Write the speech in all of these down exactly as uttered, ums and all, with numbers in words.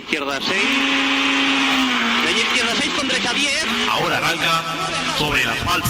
izquierda seis. Calle izquierda seis con derecha diez. Ahora arranca sobre el asfalto.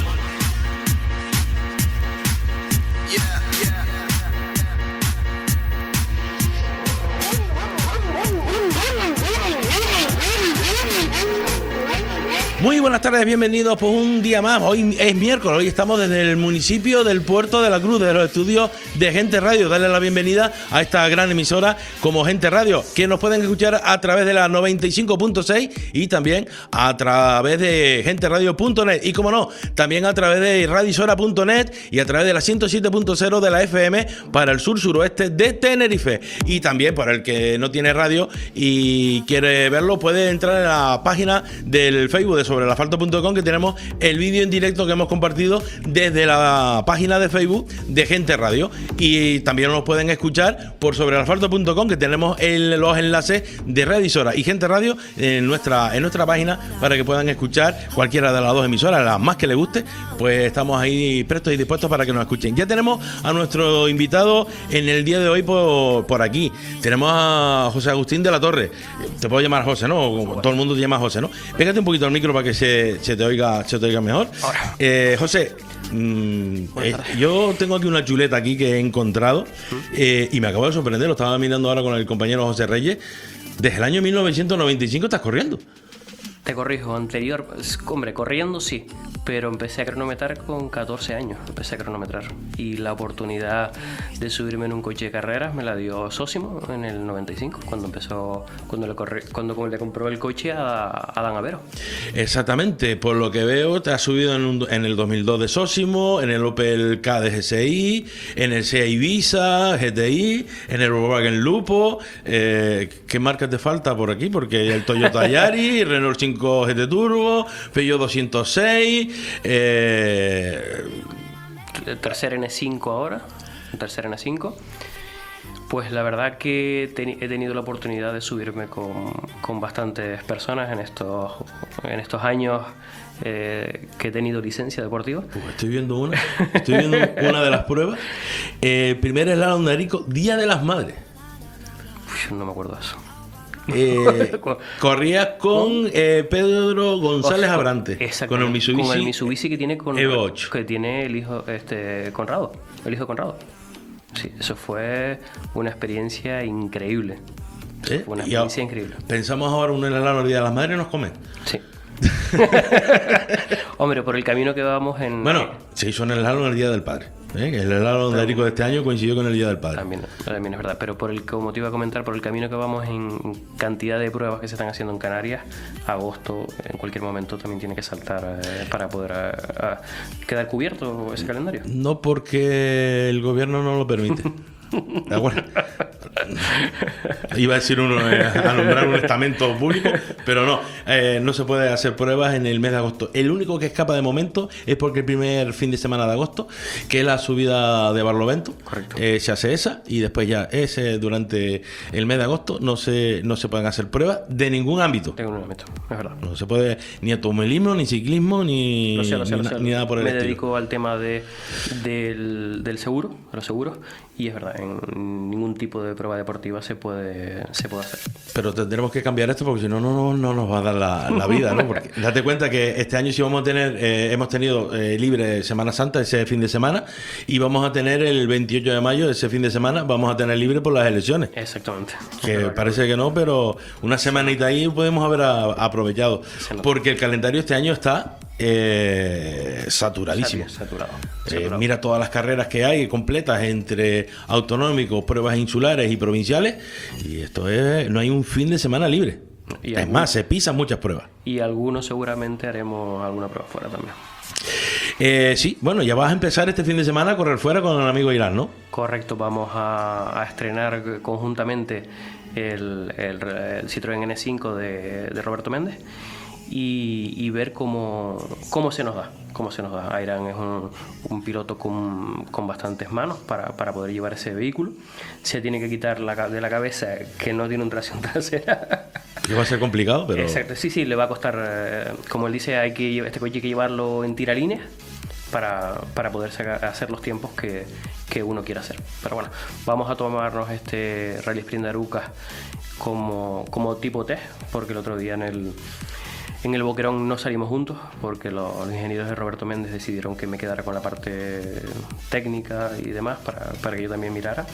Muy buenas tardes, bienvenidos por un día más. Hoy es miércoles, hoy estamos desde el municipio del Puerto de la Cruz, de los estudios de Gente Radio. Darle la bienvenida a esta gran emisora como Gente Radio, que nos pueden escuchar a través de la noventa y cinco punto seis y también a través de gente radio punto net. Y como no, también a través de radisora punto net y a través de la ciento siete punto cero de la F M para el sur suroeste de Tenerife. Y también para el que no tiene radio y quiere verlo, puede entrar en la página del Facebook de sobre el asfalto punto com, que tenemos el vídeo en directo que hemos compartido desde la página de Facebook de Gente Radio. Y también nos pueden escuchar por sobre el asfalto punto com, que tenemos el, los enlaces de Radisora y Gente Radio en nuestra, en nuestra página para que puedan escuchar cualquiera de las dos emisoras, las más que les guste, pues estamos ahí prestos y dispuestos para que nos escuchen. Ya tenemos a nuestro invitado en el día de hoy por, por aquí. Tenemos a José Agustín de la Torre. Te puedo llamar José, ¿no? Todo el mundo te llama José, ¿no? Pégate un poquito al micro para que se, se te oiga se te oiga mejor. Eh, José, mmm, eh, yo tengo aquí una chuleta aquí que he encontrado eh, y me acabo de sorprender. Lo estaba mirando ahora con el compañero José Reyes. Desde el año mil novecientos noventa y cinco estás corriendo. Te corrijo, anterior, hombre, corriendo sí, pero empecé a cronometrar con catorce años, empecé a cronometrar. Y la oportunidad de subirme en un coche de carreras me la dio Sósimo en el noventa y cinco, cuando empezó, cuando le, corri, cuando le compró el coche a, a Dan Avero. Exactamente, por lo que veo, te has subido en, un, en el dos mil dos de Sósimo, en el Opel K de G S I, en el Seat Ibiza, G T I, en el Volkswagen Lupo. Eh, ¿Qué marca te falta por aquí? Porque el Toyota Yaris, Renault cinco G T Turbo, Peugeot doscientos seis, eh... el tercer N cinco ahora, el tercer N cinco. Pues la verdad que te, he tenido la oportunidad de subirme con, con bastantes personas en estos, en estos años eh, que he tenido licencia deportiva. Uh, estoy viendo una, estoy viendo una de las pruebas. Eh, primer slalom de Arico, Día de las Madres. Uf, no me acuerdo de eso. Eh, corrías con eh, Pedro González Abrante, con el Mitsubishi, con el Mitsubishi que tiene con, Evo ocho, que tiene el hijo este Conrado, el hijo de Conrado. Sí, eso fue una experiencia increíble. ¿Eh? Fue una experiencia increíble. Pensamos ahora un helado el Día de las Madres y nos comen. Sí. Hombre, por el camino que vamos en... Bueno, se hizo en el helado el Día del Padre. ¿Eh? El helado de Arico de este año coincidió con el Día del Padre. También, también es verdad, pero por el, como te iba a comentar, por el camino que vamos en cantidad de pruebas que se están haciendo en Canarias, agosto en cualquier momento también tiene que saltar eh, para poder a, a quedar cubierto ese calendario. No, porque el gobierno no lo permite. ¿De acuerdo? Iba a decir uno eh, a nombrar un estamento público, pero no, eh, no se puede hacer pruebas en el mes de agosto. El único que escapa de momento es porque el primer fin de semana de agosto, que es la subida de Barlovento, eh, se hace esa, y después ya ese durante el mes de agosto no se no se pueden hacer pruebas de ningún ámbito. De ningún ámbito, es verdad. No se puede ni automovilismo, ni ciclismo, ni, no sé, no sé, ni, no sé. ni nada por el Me estilo. Me dedico al tema de del, del seguro, de los seguros, y es verdad, en ningún tipo de prueba deportiva se puede se puede hacer. Pero tendremos que cambiar esto porque si no, no, no, no nos va a dar la, la vida, ¿no? Porque date cuenta que este año sí vamos a tener, eh, hemos tenido eh, libre Semana Santa ese fin de semana, y vamos a tener el veintiocho de mayo, ese fin de semana, vamos a tener libre por las elecciones. Exactamente. Que parece que no, pero una semanita ahí podemos haber a, aprovechado. Porque el calendario este año está eh, saturadísimo. Saturado. Eh, Saturado. Mira todas las carreras que hay completas entre autonómicos, pruebas insulares y provinciales, y esto es, no hay un fin de semana libre. Y es algún, más, se pisan muchas pruebas. Y algunos seguramente haremos alguna prueba fuera también. Eh, sí, bueno, ya vas a empezar este fin de semana a correr fuera con el amigo Irán, ¿no? Correcto, vamos a, a estrenar conjuntamente el, el, el Citroën N cinco de, de Roberto Méndez. Y, y ver cómo, cómo se nos da, cómo se nos da. Airán es un, un piloto con, con bastantes manos para, para poder llevar ese vehículo. Se tiene que quitar la, de la cabeza que no tiene un tracción trasera. Que va a ser complicado, pero... Exacto, sí, sí, le va a costar, eh, como él dice, hay que este coche hay que llevarlo en tiralíneas para, para poder sacar- hacer los tiempos que, que uno quiera hacer. Pero bueno, vamos a tomarnos este Rally Sprint de Arucas como, como tipo test, porque el otro día en el, en el Boquerón no salimos juntos, porque los, los ingenieros de Roberto Méndez decidieron que me quedara con la parte técnica y demás, para, para que yo también mirara.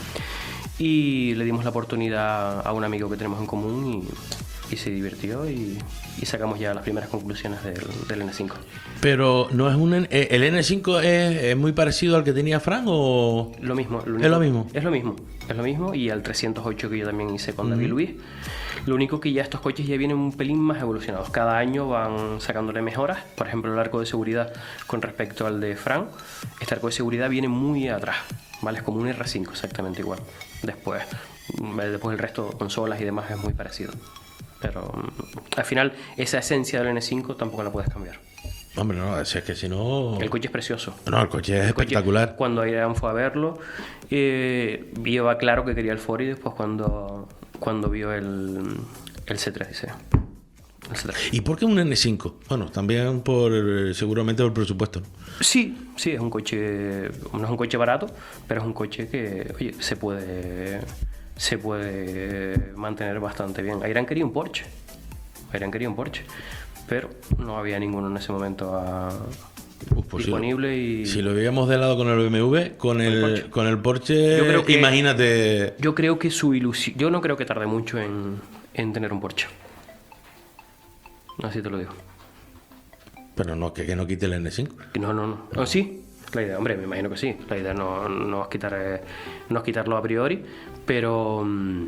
Y le dimos la oportunidad a un amigo que tenemos en común y, y se divirtió y, y sacamos ya las primeras conclusiones del, del N cinco. Pero no es un N- eh, el N cinco es, es muy parecido al que tenía Fran o Lo mismo, lo es único- lo mismo. Es lo mismo, es lo mismo. Y al trescientos ocho que yo también hice con David Luiz. Lo único que ya estos coches ya vienen un pelín más evolucionados. Cada año van sacándole mejoras. Por ejemplo, el arco de seguridad con respecto al de Fran. Este arco de seguridad viene muy atrás, ¿vale? Es como un R cinco, exactamente igual. Después, mm, después el resto, consolas y demás, es muy parecido. Pero mm, al final, esa esencia del N cinco tampoco la puedes cambiar. Hombre, no, es que si no... El coche es precioso. No, el coche es El coche, espectacular. Cuando Airean fue a verlo, eh, iba claro que quería el Ford y después cuando, cuando vio el, el C tres, dice. El C tres. ¿Y por qué un N cinco? Bueno, también por eh, seguramente por el presupuesto, ¿no? Sí, sí, es un coche, no es un coche barato, pero es un coche que, oye, se puede, se puede mantener bastante bien. Airean quería un Porsche, Airean quería un Porsche, pero no había ninguno en ese momento a, Uf, pues si lo- disponible y... Si lo veíamos de lado con el B M W, con el, Porsche. con el Porsche, Yo creo que- imagínate... Yo creo que su ilusión... Yo no creo que tarde mucho en, en tener un Porsche. Así te lo digo. Pero no, que, que no quite el N cinco. No, no, no. ¿Oh, sí? La idea, hombre, me imagino que sí. La idea no, no, es, quitar, eh, no es quitarlo a priori, pero... mm,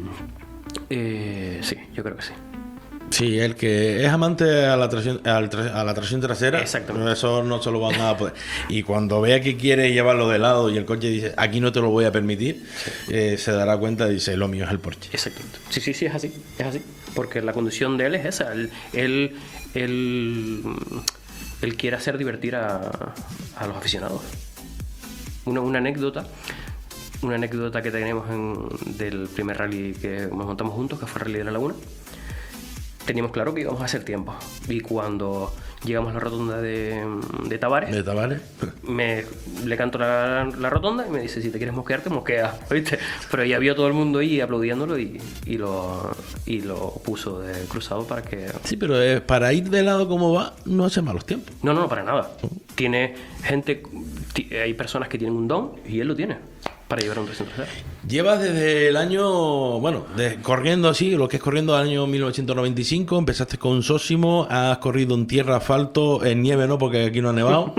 eh, sí, yo creo que sí. Sí, el que es amante a la tracción, al tra- a la tracción trasera, Exactamente. eso no se lo van a poder. Y cuando vea que quiere llevarlo de lado y el coche dice, aquí no te lo voy a permitir, eh, se dará cuenta y dice, lo mío es el Porsche. Exactamente. Sí, sí, sí, es así. Es así. Porque la condición de él es esa. Él, él, él, él quiere hacer divertir a, a los aficionados. Una, una anécdota. Una anécdota que tenemos en, del primer rally que nos montamos juntos, que fue el Rally de la Laguna. Teníamos claro que íbamos a hacer tiempo. Y cuando llegamos a la rotonda de, de Tavares, ¿De Tavares? me, le canto la, la rotonda y me dice, si te quieres mosquearte, mosquea, ¿viste? Pero ya vio todo el mundo ahí aplaudiéndolo y, y, lo, y lo puso de cruzado para que... Sí, pero eh, para ir de lado como va, no hace malos tiempos. No, no, no, para nada. Tiene gente, ti- hay personas que tienen un don y él lo tiene para llevar un trescientos cero. Llevas desde el año, bueno, de- corriendo así, lo que es corriendo al año mil novecientos noventa y cinco, empezaste con Sósimo, has corrido en tierra, asfalto, en nieve no, porque aquí no ha nevado,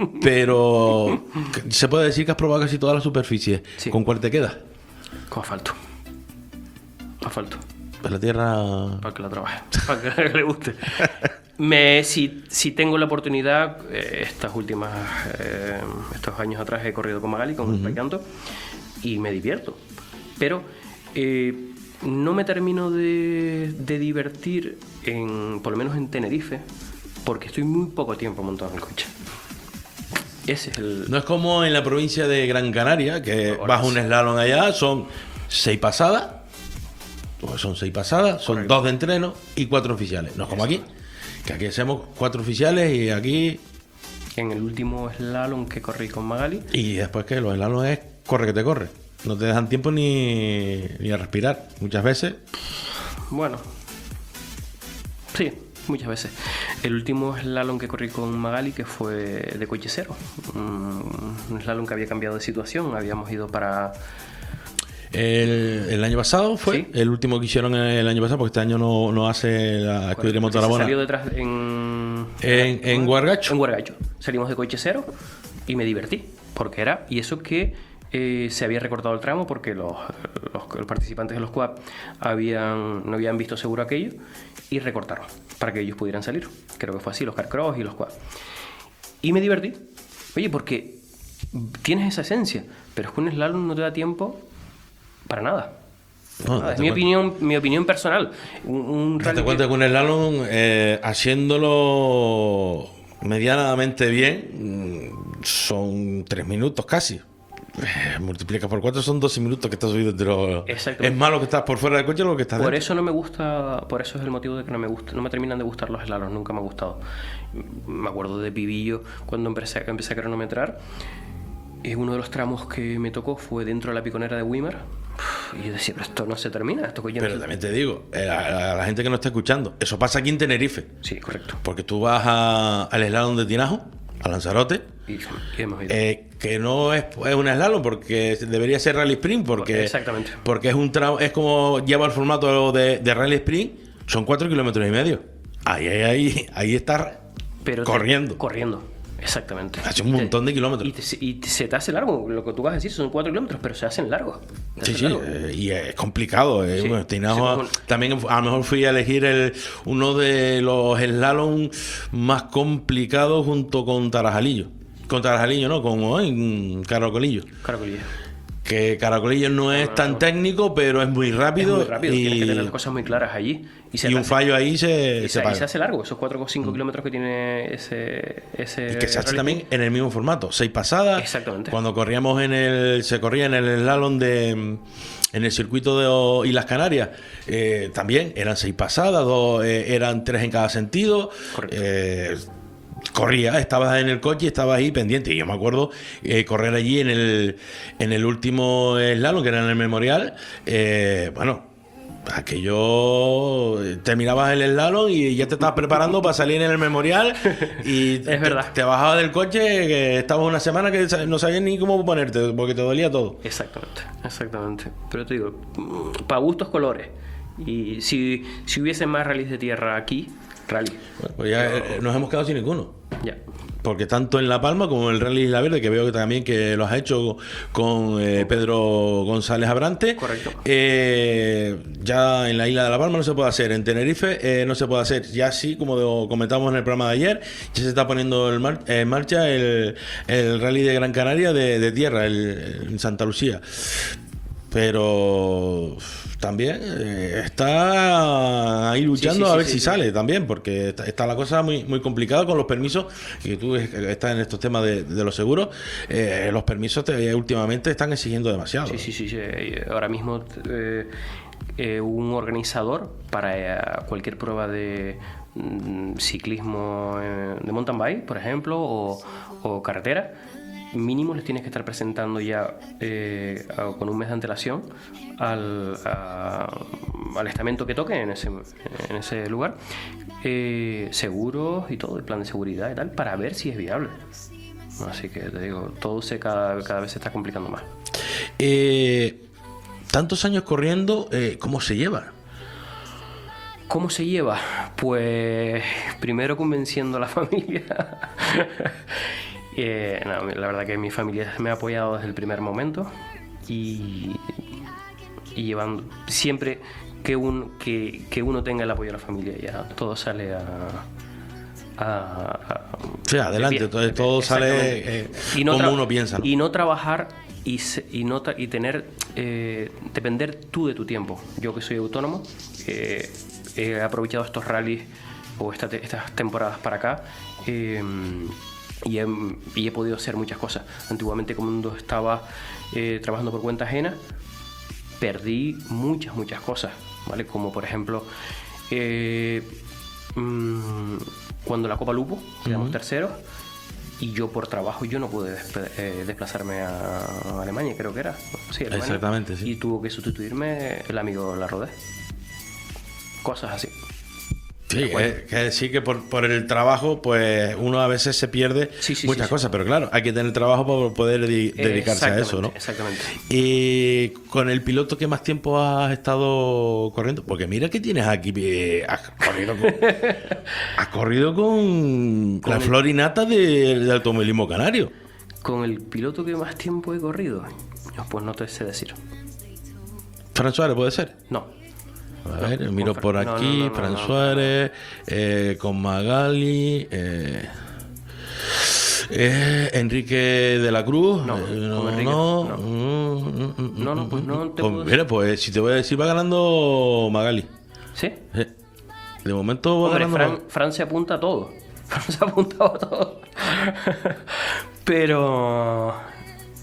pero se puede decir que has probado casi toda la superficie. Sí. ¿Con cuál te quedas? Con asfalto. Asfalto. Pues la tierra... Para que la trabaje, para que le guste. Me, si, si tengo la oportunidad, eh, estas últimas, eh, estos años atrás he corrido con Magali, con uh-huh. Paicanto, y me divierto. Pero eh, no me termino de, de divertir, en, por lo menos en Tenerife, porque estoy muy poco tiempo montado en el coche. Ese es el... No es como en la provincia de Gran Canaria, que Ahora vas sí. un slalom allá, son seis pasadas, pues son seis pasadas, son Correcto. dos de entreno y cuatro oficiales. No es como aquí, que aquí hacemos cuatro oficiales y aquí... En el último slalom que corrí con Magali, Y después que los slaloms es corre que te corre. No te dejan tiempo ni, ni a respirar. Muchas veces. bueno, sí, muchas veces. El último slalom que corrí con Magali, que fue de coche cero. Un un slalom que había cambiado de situación. Habíamos ido para... El, el año pasado fue Sí. el último que hicieron el año pasado, porque este año no, no hace la escudería Se Motorabona. salió detrás en... En, en Guargacho. En Guargacho. Salimos de coche cero y me divertí. Porque era... Y eso que eh, se había recortado el tramo porque los, los, los participantes de los quad habían, no habían visto seguro aquello y recortaron para que ellos pudieran salir. Creo que fue así, los carcross y los quad. Y me divertí. Oye, porque tienes esa esencia, pero es que un slalom no te da tiempo para nada. No, Nada, es date mi cuenta. opinión, mi opinión personal. Un, un Date rally cuenta que- que un slalom, eh, haciéndolo medianamente bien, mm, son tres minutos casi. Eh, multiplica por cuatro, son doce minutos que estás subido. Pero Exactamente. es malo que estás por fuera del coche o lo que estás Por dentro. eso no me gusta, por eso es el motivo de que no me gusta, no me terminan de gustar los slaloms, nunca me ha gustado. Me acuerdo de pibillo cuando empecé, empecé a cronometrar. Y uno de los tramos que me tocó fue dentro de la piconera de Wimmer. Y yo decía, pero esto no se termina, esto coño no Pero se- también te digo, eh, a, a la gente que no está escuchando, eso pasa aquí en Tenerife. Sí, correcto. Porque tú vas a- al slalom de Tinajo, a Lanzarote, Y, y hemos ido. eh, que no es, es un slalom porque debería ser rally sprint, porque, Exactamente. porque es un tramo, es como lleva el formato de, de rally sprint, son cuatro kilómetros y medio. Ahí, ahí, ahí, ahí está Pero te- corriendo. corriendo, exactamente. Hace un montón de kilómetros. Y, te- y te- se te hace largo, lo que tú vas a decir son cuatro kilómetros, pero se hacen largos. Se Sí, hacen sí, largos. eh, y es complicado. eh, Sí, bueno, Tinajo, sí, también a lo mejor fui a elegir el, uno de los slalom más complicados junto con Tarajalillo. Con Tarajalillo, ¿no? Con ay, Caracolillo. Caracolillo. Que Caracolillo no es tan técnico, pero es muy rápido. Es muy rápido, y, tienes que tener las cosas muy claras allí. Y, se y te un hace- fallo ahí se, y se se, y paga. se hace largo, esos cuatro o cinco kilómetros que tiene ese... ese Y que se hace rally. también en el mismo formato, seis pasadas. Exactamente. Cuando corríamos en el, se corría en el slalom de, en el circuito de O- Islas Canarias, eh, también eran seis pasadas, dos, eh, eran tres en cada sentido. Correcto. Eh, corría, estabas en el coche y estabas ahí pendiente. Y yo me acuerdo eh, correr allí en el, en el último slalom, que era en el Memorial. Eh, bueno, aquello terminabas el slalom y ya te estabas preparando para salir en el Memorial y Es te, verdad. te bajabas del coche, que estabas una semana que no sabías ni cómo ponerte porque te dolía todo. Exactamente, exactamente. Pero te digo, para gustos colores. Y si, si hubiese más rallies de tierra aquí, rally. Bueno, pues ya eh, nos hemos quedado sin ninguno. Ya. Porque tanto en La Palma como en el Rally Isla Verde, que veo que también que los has hecho con eh, Pedro González Abrante. Correcto. Eh, ya en la isla de La Palma no se puede hacer. En Tenerife eh, no se puede hacer. Ya sí, como lo comentamos en el programa de ayer, ya se está poniendo en, mar- en marcha el, el Rally de Gran Canaria de, de tierra, el, en Santa Lucía. Pero también eh, está ahí luchando Sí, sí, sí, a ver sí, si sí. sale también, porque está, está la cosa muy muy complicada con los permisos, que tú es- estás en estos temas de, de los seguros, eh, los permisos te- últimamente están exigiendo demasiado. Sí, sí, sí, sí. Ahora mismo eh, eh, un organizador para eh, cualquier prueba de mm, ciclismo eh, de mountain bike, por ejemplo, o, o carretera, mínimo les tienes que estar presentando ya eh, a- con un mes de antelación al, a- al estamento que toque en ese, en ese lugar, eh, seguros y todo, el plan de seguridad y tal, para ver si es viable. Así que te digo, todo se cada, cada vez se está complicando más. Eh, tantos años corriendo, eh, ¿cómo se lleva? ¿Cómo se lleva? Pues primero convenciendo a la familia. Eh, no, la verdad que mi familia me ha apoyado desde el primer momento y, y llevando siempre que, un, que, que uno tenga el apoyo de la familia, ya todo sale a... a- a- Sí, adelante, bien. entonces todo sale Exactamente. eh, no como tra- uno piensa, ¿no? Y no trabajar y, se- y, no tra- y tener eh, depender tú de tu tiempo. Yo que soy autónomo, eh, he aprovechado estos rallies o esta te- estas temporadas para acá eh, y, he, y he podido hacer muchas cosas. Antiguamente, cuando estaba eh, trabajando por cuenta ajena, perdí muchas, muchas cosas, ¿vale? Como por ejemplo, eh, mm, cuando la Copa Lupo, quedamos Ujú. terceros, y yo por trabajo yo no pude despe- eh, desplazarme a Alemania, creo que era. Sí, Alemania. Exactamente, sí. Y tuvo que sustituirme el amigo Larrodé. Cosas así. Sí, es que decir que por, por el trabajo, pues uno a veces se pierde Sí, sí, muchas sí, cosas, pero claro, hay que tener trabajo para poder di- dedicarse a eso, ¿no? Exactamente. Y con el piloto que más tiempo has estado corriendo, porque mira que tienes aquí, eh, has corrido con, has corrido con, Con la el- florinata de- del automovilismo canario. Con el piloto que más tiempo he corrido, pues no te sé decir. Fran Suárez, ¿puede ser? No. A No, ver, con miro Fran- por no, no, aquí, no, no, Fran no, no. Suárez, eh, con Magali, eh, eh, Enrique de la Cruz. No, eh, con no, Enrique, no, no. mm, mm, mm, No, no, pues no te Pues puedo mira, pues si te voy a decir, va ganando Magali. ¿Sí? Sí. De momento va Hombre, ganando Fran, Magali. Fran se apunta a todo. Fran se ha apuntado a todo. Pero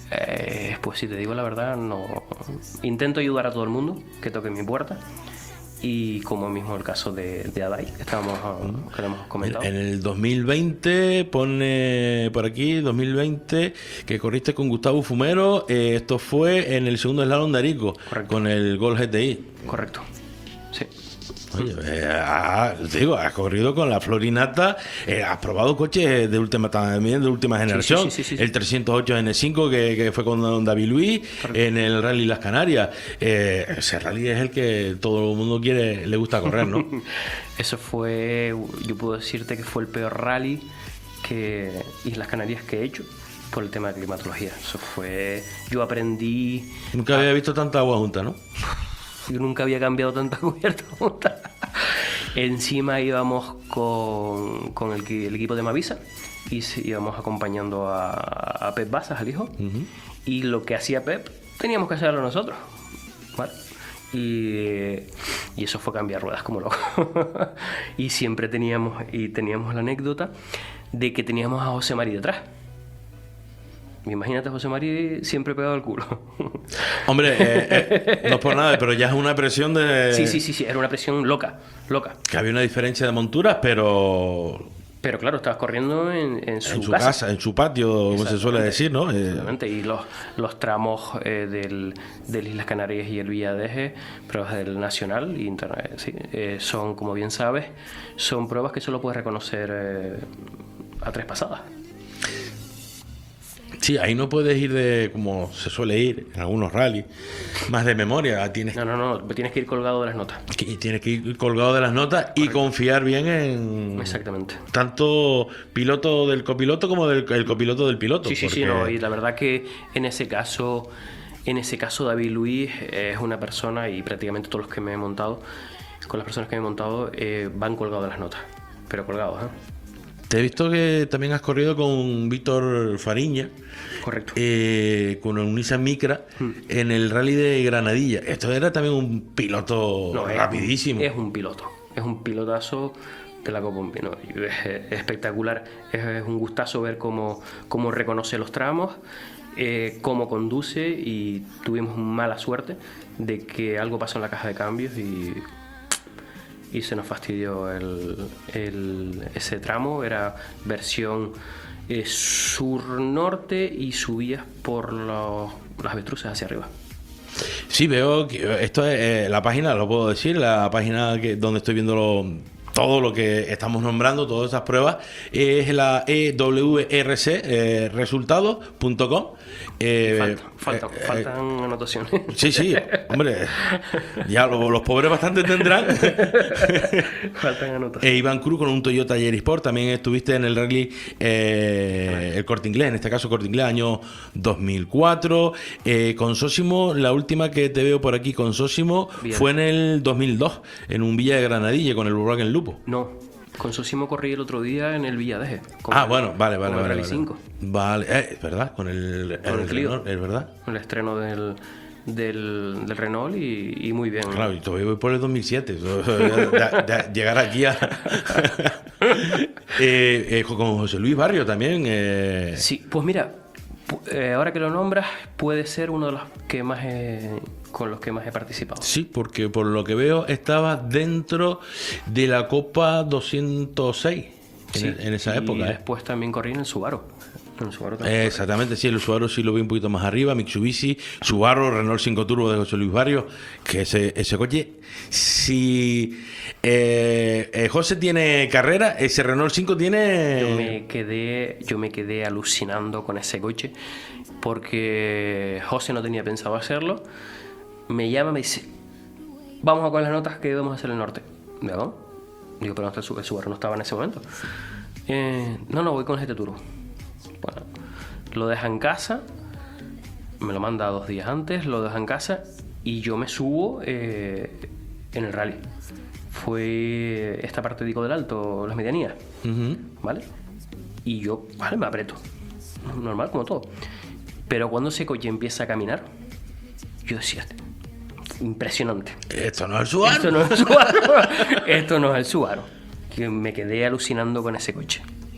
Eh, pues si te digo la verdad, no. Intento ayudar a todo el mundo que toque mi puerta. Y como mismo el caso de, de Adai, que, estábamos, que lo hemos comentado. En el dos mil veinte, pone por aquí, dos mil veinte, que corriste con Gustavo Fumero. Eh, esto fue en el segundo slalom de Arico, Correcto. con el Gol G T I. Correcto, sí. Oye, eh, ah, te digo, has corrido con la Florinata, eh, has probado coches de última también de última generación, sí, sí, sí, sí. el trescientos ocho N cinco que, que fue con don David Luiz, Correcto. en el Rally Las Canarias. Eh, ese rally es el que todo el mundo quiere, le gusta correr, ¿no? Eso fue, yo puedo decirte que fue el peor rally que Islas Canarias que he hecho por el tema de climatología. Eso fue, yo aprendí. Nunca había visto tanta agua junta, ¿no? Yo nunca había cambiado tanta cubierta junta. Encima íbamos con, con el, el equipo de Mavisa y íbamos acompañando a, a Pep Basas, al hijo. Uh-huh. Y lo que hacía Pep teníamos que hacerlo nosotros, ¿vale? Y, y eso fue cambiar ruedas como loco. Y siempre teníamos, y teníamos la anécdota de que teníamos a José Mari detrás. Imagínate a José Mari siempre pegado al culo. Hombre, eh, eh, no es por nada, pero ya es una presión de... Sí, sí, sí, sí, era una presión loca, loca. Que había una diferencia de monturas, pero... Pero claro, estabas corriendo en, en su, en su casa. casa, en su patio, como se suele decir, ¿no? Exactamente, y los, los tramos eh, del, del Islas Canarias y el Villadeje, pruebas del Nacional y Internet, sí, eh, son, como bien sabes, son pruebas que solo puedes reconocer eh, a tres pasadas. Sí, ahí no puedes ir de, como se suele ir en algunos rallies, más de memoria. Tienes, no, no, no, tienes que ir colgado de las notas. Que, tienes que ir colgado de las notas. Correcto. Y confiar bien en... Exactamente. Tanto piloto del copiloto como del el copiloto del piloto. Sí, sí, porque... sí, no, y la verdad que en ese caso, en ese caso David Luiz es una persona, y prácticamente todos los que me he montado, con las personas que me he montado, eh, van colgados de las notas, pero colgados, ¿eh? Te he visto que también has corrido con Víctor Fariña. Correcto. Eh, con un Nissan Micra hmm. en el rally de Granadilla. Esto era también un piloto no, rapidísimo. Es un, es un piloto. Es un pilotazo de la Copa. No, es espectacular. Es, es un gustazo ver cómo, cómo reconoce los tramos, eh, cómo conduce, y tuvimos mala suerte de que algo pasó en la caja de cambios y... y se nos fastidió el, el, ese tramo. Era versión eh, sur-norte y subías por los, las avestruces hacia arriba. Sí, veo que esto es eh, la página, lo puedo decir, la página que, donde estoy viendo lo, todo lo que estamos nombrando, todas esas pruebas, es la E W R C, eh, resultados punto com. Eh, Falta, falta, eh, faltan eh, anotaciones. Sí, sí, hombre, ya lo, los pobres bastante tendrán. Faltan anotaciones. E Iván Cruz con un Toyota Yaris Sport. También estuviste en el rally eh, el Corte Inglés, en este caso Corte Inglés, año dos mil cuatro. Eh, con Sósimo, la última que te veo por aquí con Sósimo fue en el dos mil dos, en un Villa de Granadilla con el Volkswagen Lupo. No. Con Sosimo corrí el otro día en el Villadeje. Ah, el, bueno, vale, vale, con vale. el Rally cinco. Vale, eh, es verdad, con el, con el, el Clio. Es verdad. Con el estreno del, del, del Renault y, y muy bien. Claro, y todavía voy por el dos mil siete. de, de, de llegar aquí a... eh, eh, con José Luis Barrio también. Eh... Sí, pues mira, eh, ahora que lo nombras, puede ser uno de los que más he... con los que más he participado. Sí, porque por lo que veo estaba dentro de la Copa doscientos seis en, sí, en esa época. Y ¿eh? después también corrí en el Subaru. En el Subaru eh, exactamente, sí, el Subaru sí lo vi un poquito más arriba, Mitsubishi, Subaru, Renault cinco Turbo de José Luis Barrio, que ese, ese coche, si eh, eh, José tiene carrera, ese Renault cinco tiene... Yo me quedé, yo me quedé alucinando con ese coche, porque José no tenía pensado hacerlo. Me llama, me dice, vamos a con las notas que vamos a hacer el norte. ¿Digo? Digo, pero no, el Subaru no estaba en ese momento. Eh, no, no, voy con el G T Turbo. Bueno, lo deja en casa, me lo manda dos días antes, lo deja en casa y yo me subo eh, en el rally. Fue esta parte, digo, del alto, las medianías, uh-huh. ¿Vale? Y yo, vale, me aprieto. Normal, como todo. Pero cuando ese coche empieza a caminar, yo decía... impresionante. Esto no es el Subaru. Esto no es el Subaru. Esto no es el Subaru. Que me quedé alucinando con ese coche.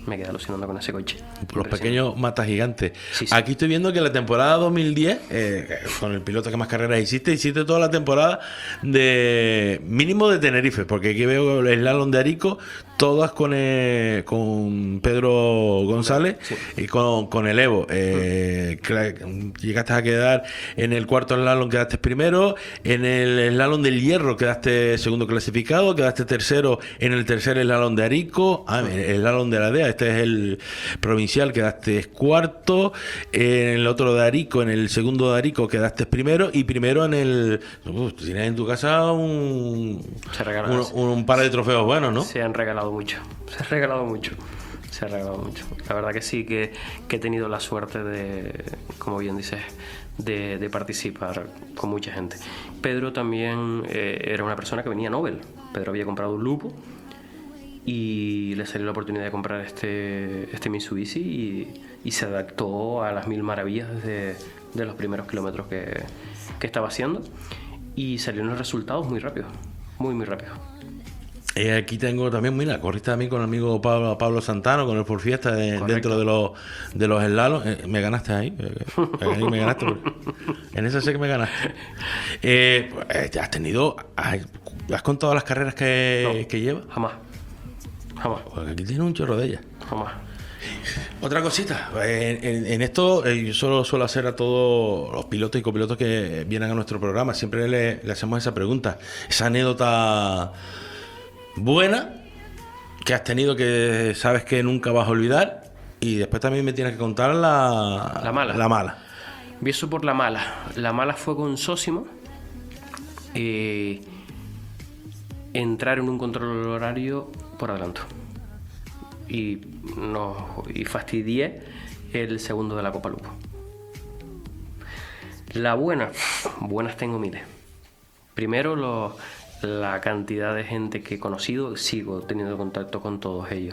me quedé alucinando con ese coche. Los pequeños matas gigantes. Sí, sí. Aquí estoy viendo que la temporada dos mil diez, eh, con el piloto que más carreras hiciste, hiciste toda la temporada de mínimo de Tenerife, porque aquí veo el slalom de Arico, todas con eh, con Pedro González Sí. y con, con el Evo. Eh, cla- llegaste a quedar en el cuarto slalom, quedaste primero, en el slalom del Hierro quedaste segundo clasificado, quedaste tercero en el tercer slalom de Arico, ah, el slalom de la D E A, este es el provincial, quedaste cuarto, en el otro de Arico, en el segundo de Arico quedaste primero y primero en el... Uf, tú tienes en tu casa un, Se regala- un, un par de trofeos buenos, ¿no? Se han regalado mucho, se ha regalado mucho, se ha regalado mucho. La verdad que sí, que, que he tenido la suerte de, como bien dices, de, de participar con mucha gente. Pedro también eh, era una persona que venía a Nobel. Pedro había comprado un Lupo y le salió la oportunidad de comprar este, este Mitsubishi y, y se adaptó a las mil maravillas de, de los primeros kilómetros que, que estaba haciendo y salieron los resultados muy rápido, muy muy rápido. Eh, aquí tengo también, mira, corriste también con el amigo Pablo, Pablo Santano, con el por fiesta de- Correcto. dentro de los de los slaloms. Eh, me ganaste ahí, eh, ahí me ganaste. En ese sé que me ganaste. Eh, pues, eh, ya has tenido, has, has contado las carreras que, No. que llevas. Jamás, jamás, Porque aquí tienes un chorro de ellas. jamás. Otra cosita, en, en- en esto eh, yo solo suelo hacer a todos los pilotos y copilotos que vienen a nuestro programa, siempre le, le hacemos esa pregunta, esa anécdota buena que has tenido que sabes que nunca vas a olvidar y después también me tienes que contar la, La mala. La mala. Empiezo por la mala. La mala fue con Sósimo. Eh, entrar en un control horario por adelanto. Y, no, y fastidié el segundo de la Copa Lupo. La buena, buenas tengo miles. Primero, lo- la cantidad de gente que he conocido, sigo teniendo contacto con todos ellos.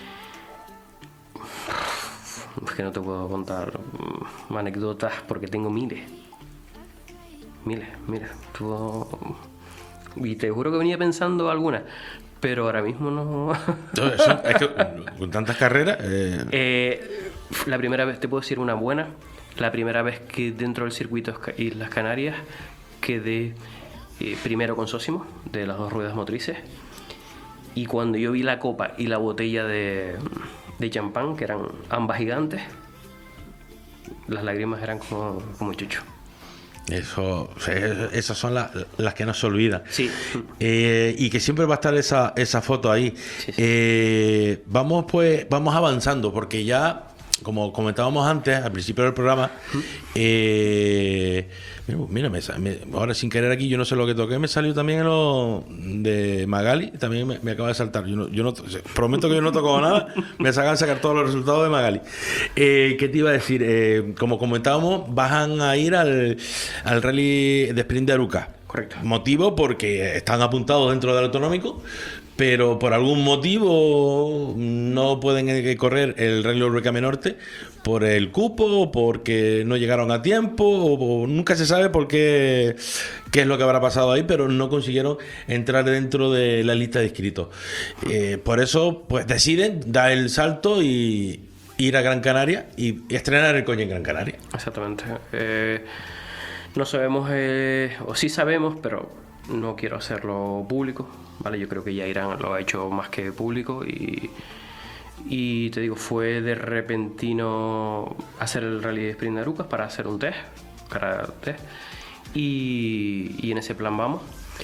Es que no te puedo contar mm, anécdotas porque tengo miles. Miles, miles. Tuvo- Y te juro que venía pensando algunas, pero ahora mismo no. No, eso- es que con tantas carreras, eh, Eh, la primera vez, te puedo decir una buena, la primera vez que dentro del circuito Esca- Islas Canarias quedé eh, primero con Sósimo, de las dos ruedas motrices, y cuando yo vi la copa y la botella de, de champán, que eran ambas gigantes, las lágrimas eran como, como chucho. eso, o sea, esas son las, las que no se olvidan. Sí. Eh, y que siempre va a estar esa, esa foto ahí. Sí, sí. Eh, vamos pues, vamos avanzando, porque ya, como comentábamos antes, al principio del programa, eh, mira, mira, me sa- me- ahora sin querer aquí, yo no sé lo que toqué, me salió también lo de Magali, también me, me acaba de saltar. Yo no, yo no, prometo que yo no toco nada, me sacan sacar todos los resultados de Magali. Eh, ¿Qué te iba a decir? Eh, como comentábamos, bajan a ir al, al rally de sprint de Aruca. Correcto. Motivo porque están apuntados dentro del autonómico, pero por algún motivo no pueden eh, correr el Rally Urrecame Norte por el cupo, porque no llegaron a tiempo, o, o nunca se sabe por qué, qué es lo que habrá pasado ahí, pero no consiguieron entrar dentro de la lista de inscritos. Eh, por eso, pues deciden dar el salto y ir a Gran Canaria y, y estrenar el coche en Gran Canaria. Exactamente. Eh, no sabemos, eh, o sí sabemos, pero no quiero hacerlo público, ¿vale? Yo creo que ya Irán lo ha hecho más que público y, y te digo, fue de repentino hacer el rally de sprint de Arucas para hacer un test, para test y, y en ese plan vamos.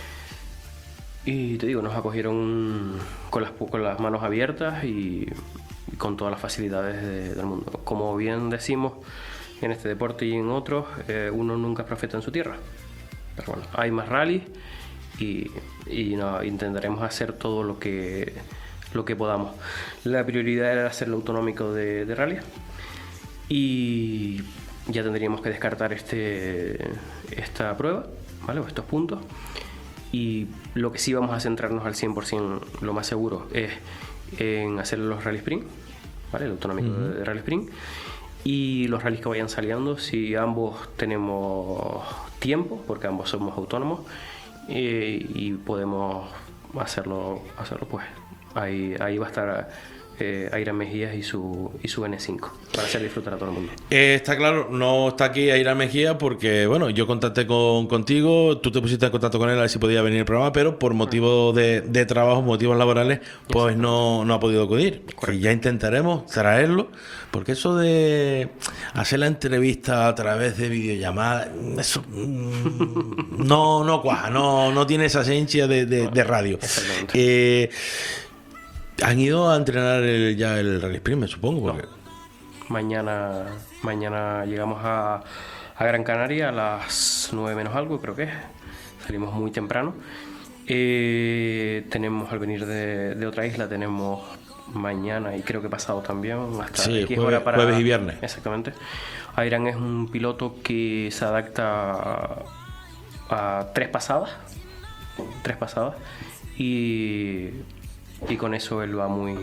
Y te digo, nos acogieron con las, con las manos abiertas y, y con todas las facilidades de- del mundo. Como bien decimos, en este deporte y en otros, eh, uno nunca es profeta en su tierra. Pero bueno, hay más rallies y, y no, intentaremos hacer todo lo que, lo que podamos. La prioridad era hacer el autonómico de, de rally y ya tendríamos que descartar este, esta prueba, ¿vale? O estos puntos. Y lo que sí vamos a centrarnos al cien por ciento, lo más seguro, es en hacer los rally sprint, ¿vale? El autonómico uh-huh. de, de rally sprint. Y los rallies que vayan saliendo, si ambos tenemos tiempo, porque ambos somos autónomos, eh, y podemos hacerlo, hacerlo pues ahí, ahí va a estar eh, Airán Mejías y su, y su N cinco, para hacer disfrutar a todo el mundo. Eh, está claro, no está aquí Airán Mejía porque, bueno, yo contacté con, contigo, tú te pusiste en contacto con él a ver si podía venir al programa, pero por motivos de, de trabajo, motivos laborales, pues no, no ha podido acudir. Y ya intentaremos traerlo, porque eso de hacer la entrevista a través de videollamada, eso mm, no, no cuaja, no, no tiene esa esencia de, de, de radio. Exactamente. Eh, han ido a entrenar el, ya el Rally Sprint, me supongo, porque... Mañana, mañana llegamos a, a Gran Canaria a las nueve menos algo, creo que es. Salimos muy temprano. Eh, tenemos, al venir de, de otra isla, tenemos mañana y creo que pasado también, hasta Sí, X jueves- hora para... jueves y viernes. Exactamente. Airán es un piloto que se adapta a, a tres pasadas. Tres pasadas. Y, y con eso él va muy,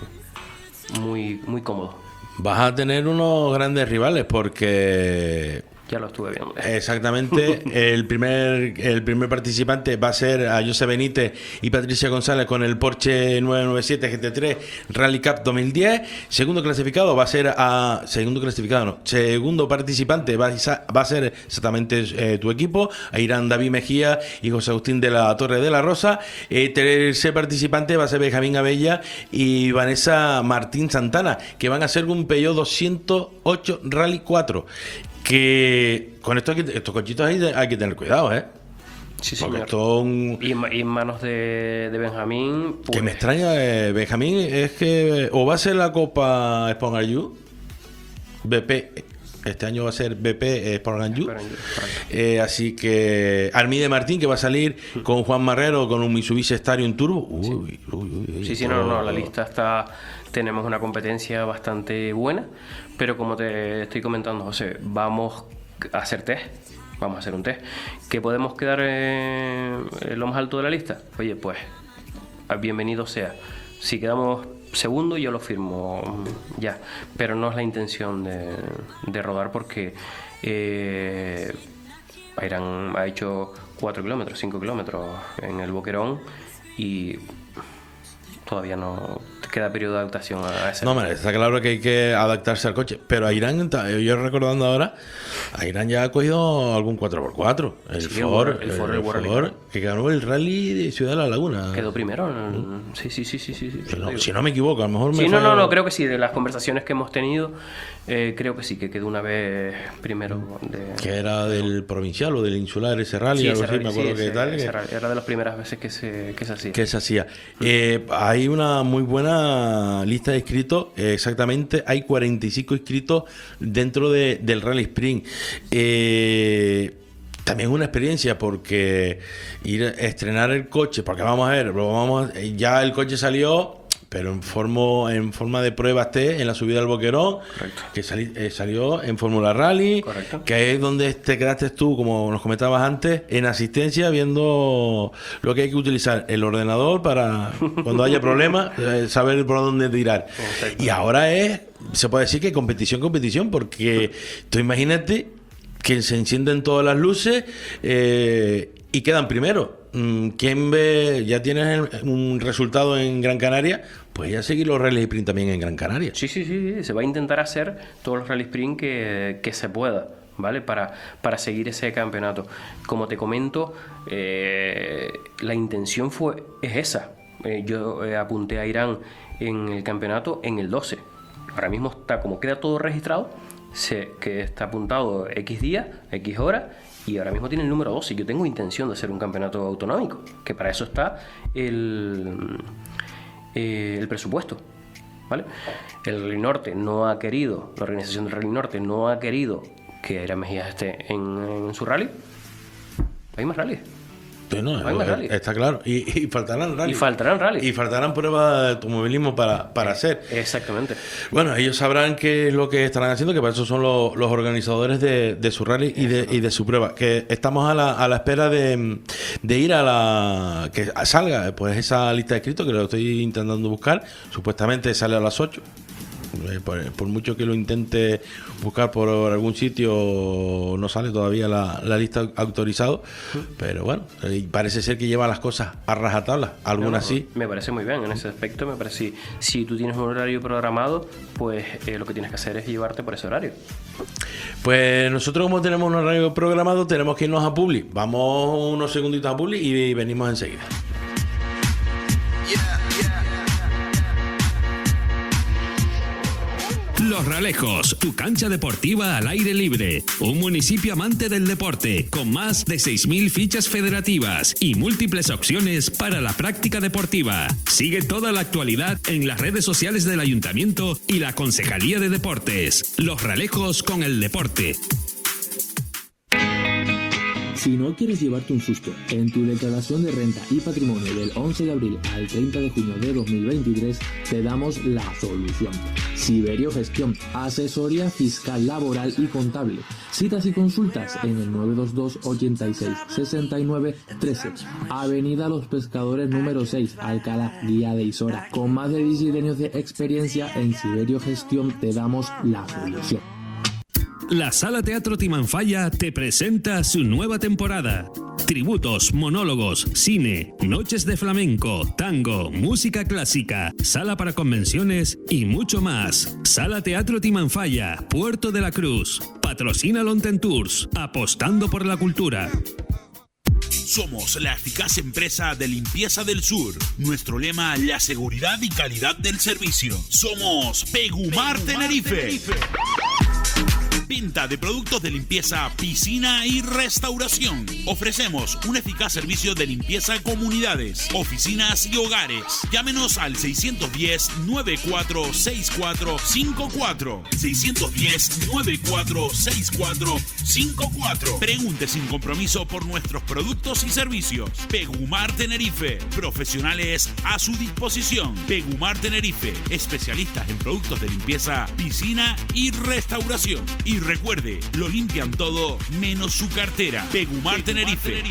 muy, muy cómodo. Vas a tener unos grandes rivales porque Ya lo estuve viendo. exactamente el primer el primer participante va a ser a José Benítez y Patricia González con el Porsche nueve noventa y siete G T tres Rally Cup dos mil diez. Segundo clasificado va a ser a segundo clasificado no segundo participante va a, va a ser exactamente eh, tu equipo, a Irán David Mejía y José Agustín de la Torre de la Rosa. Eh, tercer participante va a ser Benjamín Abella y Vanessa Martín Santana, que van a ser un Peugeot doscientos ocho Rally cuatro. Que con esto hay que- estos cochitos hay, hay que tener cuidado, ¿eh? Sí, Porque señor. esto es un- Y, en ma- y en manos de, de Benjamín, pues, que me extraña, eh, Benjamín, es que o va a ser la Copa Spawn Are You, B P, este año va a ser B P Spawn Are You. Spawn Are You, correcto. Eh, así que Armide Martín, que va a salir con Juan Marrero con un Mitsubishi Starion Turbo. Uy, uy, uy, uy, Sí, sí, no, no, no, la todo- lista está... Tenemos una competencia bastante buena, pero como te estoy comentando, José, vamos a hacer test, vamos a hacer un test. ¿Que podemos quedar eh, en lo más alto de la lista? Oye, pues, bienvenido sea. Si quedamos segundo, yo lo firmo ya, pero no es la intención de, de rodar porque eh, Airán ha hecho cuatro kilómetros, cinco kilómetros en el Boquerón y todavía no queda periodo de adaptación a ese. No, hombre, está claro que hay que adaptarse al coche. Pero a Irán, yo recordando ahora, a Irán ya ha cogido algún cuatro por cuatro. El Sí, el Ford, World- el Ford, el World Ford, Rally. que ganó el Rally de Ciudad de la Laguna. Quedó primero. en el- Sí, sí, sí, sí, sí. sí, Si no, digo. si no me equivoco, a lo mejor me Sí, no, falla- no, no, creo que sí. De las conversaciones que hemos tenido, eh, creo que sí, que quedó una vez primero. De... Que era del provincial o del insular ese rally, Sí, algo ese así, rally, me acuerdo sí, que ese- tal. ese que- rally. Era de las primeras veces que se, que se hacía. que se hacía. Eh, hay una muy buena lista de inscritos, eh, exactamente, hay cuarenta y cinco inscritos dentro de, del Rally Sprint. Eh, también es una experiencia porque ir a estrenar el coche, porque vamos a ver, lo vamos a- ya el coche salió, pero en forma, en forma de pruebas test en la subida al Boquerón, Correcto. que sali- eh, salió en Fórmula Rally, Correcto. que es donde te quedaste tú, como nos comentabas antes, en asistencia, viendo lo que hay que utilizar el ordenador para cuando haya problemas, eh, saber por dónde tirar. Exacto. Y ahora es, se puede decir que competición, competición, porque tú imagínate que se encienden todas las luces eh, y quedan primero. Mm, ¿Quién ve? Ya tienes el- un resultado en Gran Canaria, pues ya seguir los Rally Sprint también en Gran Canaria. Sí, sí, sí, sí, se va a intentar hacer todos los rally sprint que, que se pueda, ¿vale? Para, para seguir ese campeonato. Como te comento, eh, la intención fue es esa. Eh, yo eh, apunté a Irán en el campeonato en el doce. Ahora mismo está, como queda todo registrado, se, que está apuntado X días, X horas, y ahora mismo tiene el número doce. Yo tengo intención de hacer un campeonato autonómico, que para eso está el, eh, el presupuesto. ¿Vale? El Rally Norte no ha querido, la organización del Rally Norte no ha querido que Airán Mejías esté en, en su rally. Hay más rallies. Sí, no, Hay más eh, rally. está claro. Y, y faltarán rally. Y faltarán rally. Y faltarán pruebas de automovilismo para, para hacer. Exactamente. Bueno, ellos sabrán qué es lo que estarán haciendo, que para eso son los, los organizadores de, de su rally y de, y de su prueba. Que estamos a la, a la espera de, de ir a la... que salga pues esa lista de escritos, que lo estoy intentando buscar. Supuestamente sale a las ocho. Eh, por, por mucho que lo intente buscar por algún sitio, no sale todavía la, la lista autorizado, pero bueno, eh, parece ser que lleva las cosas a rajatabla, algunas No, sí. Me parece muy bien en ese aspecto, me parece, si tú tienes un horario programado, pues eh, lo que tienes que hacer es llevarte por ese horario. Pues nosotros, como tenemos un horario programado, tenemos que irnos a Publi. Vamos unos segunditos a Publi y venimos enseguida. Los Ralejos, tu cancha deportiva al aire libre. Un municipio amante del deporte, con más de seis mil fichas federativas y múltiples opciones para la práctica deportiva. Sigue toda la actualidad en las redes sociales del Ayuntamiento y la Concejalía de Deportes. Los Ralejos con el deporte. Si no quieres llevarte un susto en tu declaración de renta y patrimonio del once de abril al treinta de junio de dos mil veintitrés, te damos la solución. Siberio Gestión, asesoría fiscal, laboral y contable. Citas y consultas en el nueve dos dos, ochenta y seis, sesenta y nueve, trece. Avenida Los Pescadores número seis, Alcalá, Guía de Isora. Con más de diez años de experiencia en Siberio Gestión, te damos la solución. La Sala Teatro Timanfaya te presenta su nueva temporada. Tributos, monólogos, cine, noches de flamenco, tango, música clásica, sala para convenciones y mucho más. Sala Teatro Timanfaya, Puerto de la Cruz. Patrocina Lonten Tours, apostando por la cultura. Somos la eficaz empresa de limpieza del sur. Nuestro lema, la seguridad y calidad del servicio. Somos Pegumar Tenerife. Venta de productos de limpieza, piscina y restauración. Ofrecemos un eficaz servicio de limpieza en comunidades, oficinas y hogares. Llámenos al seiscientos diez, noventa y cuatro, sesenta y cuatro cincuenta y cuatro. seiscientos diez, noventa y cuatro, sesenta y cuatro cincuenta y cuatro. Pregunte sin compromiso por nuestros productos y servicios. Pegumar Tenerife. Profesionales a su disposición. Pegumar Tenerife. Especialistas en productos de limpieza, piscina y restauración. Y recuerde, lo limpian todo menos su cartera. Pegumar Tenerife.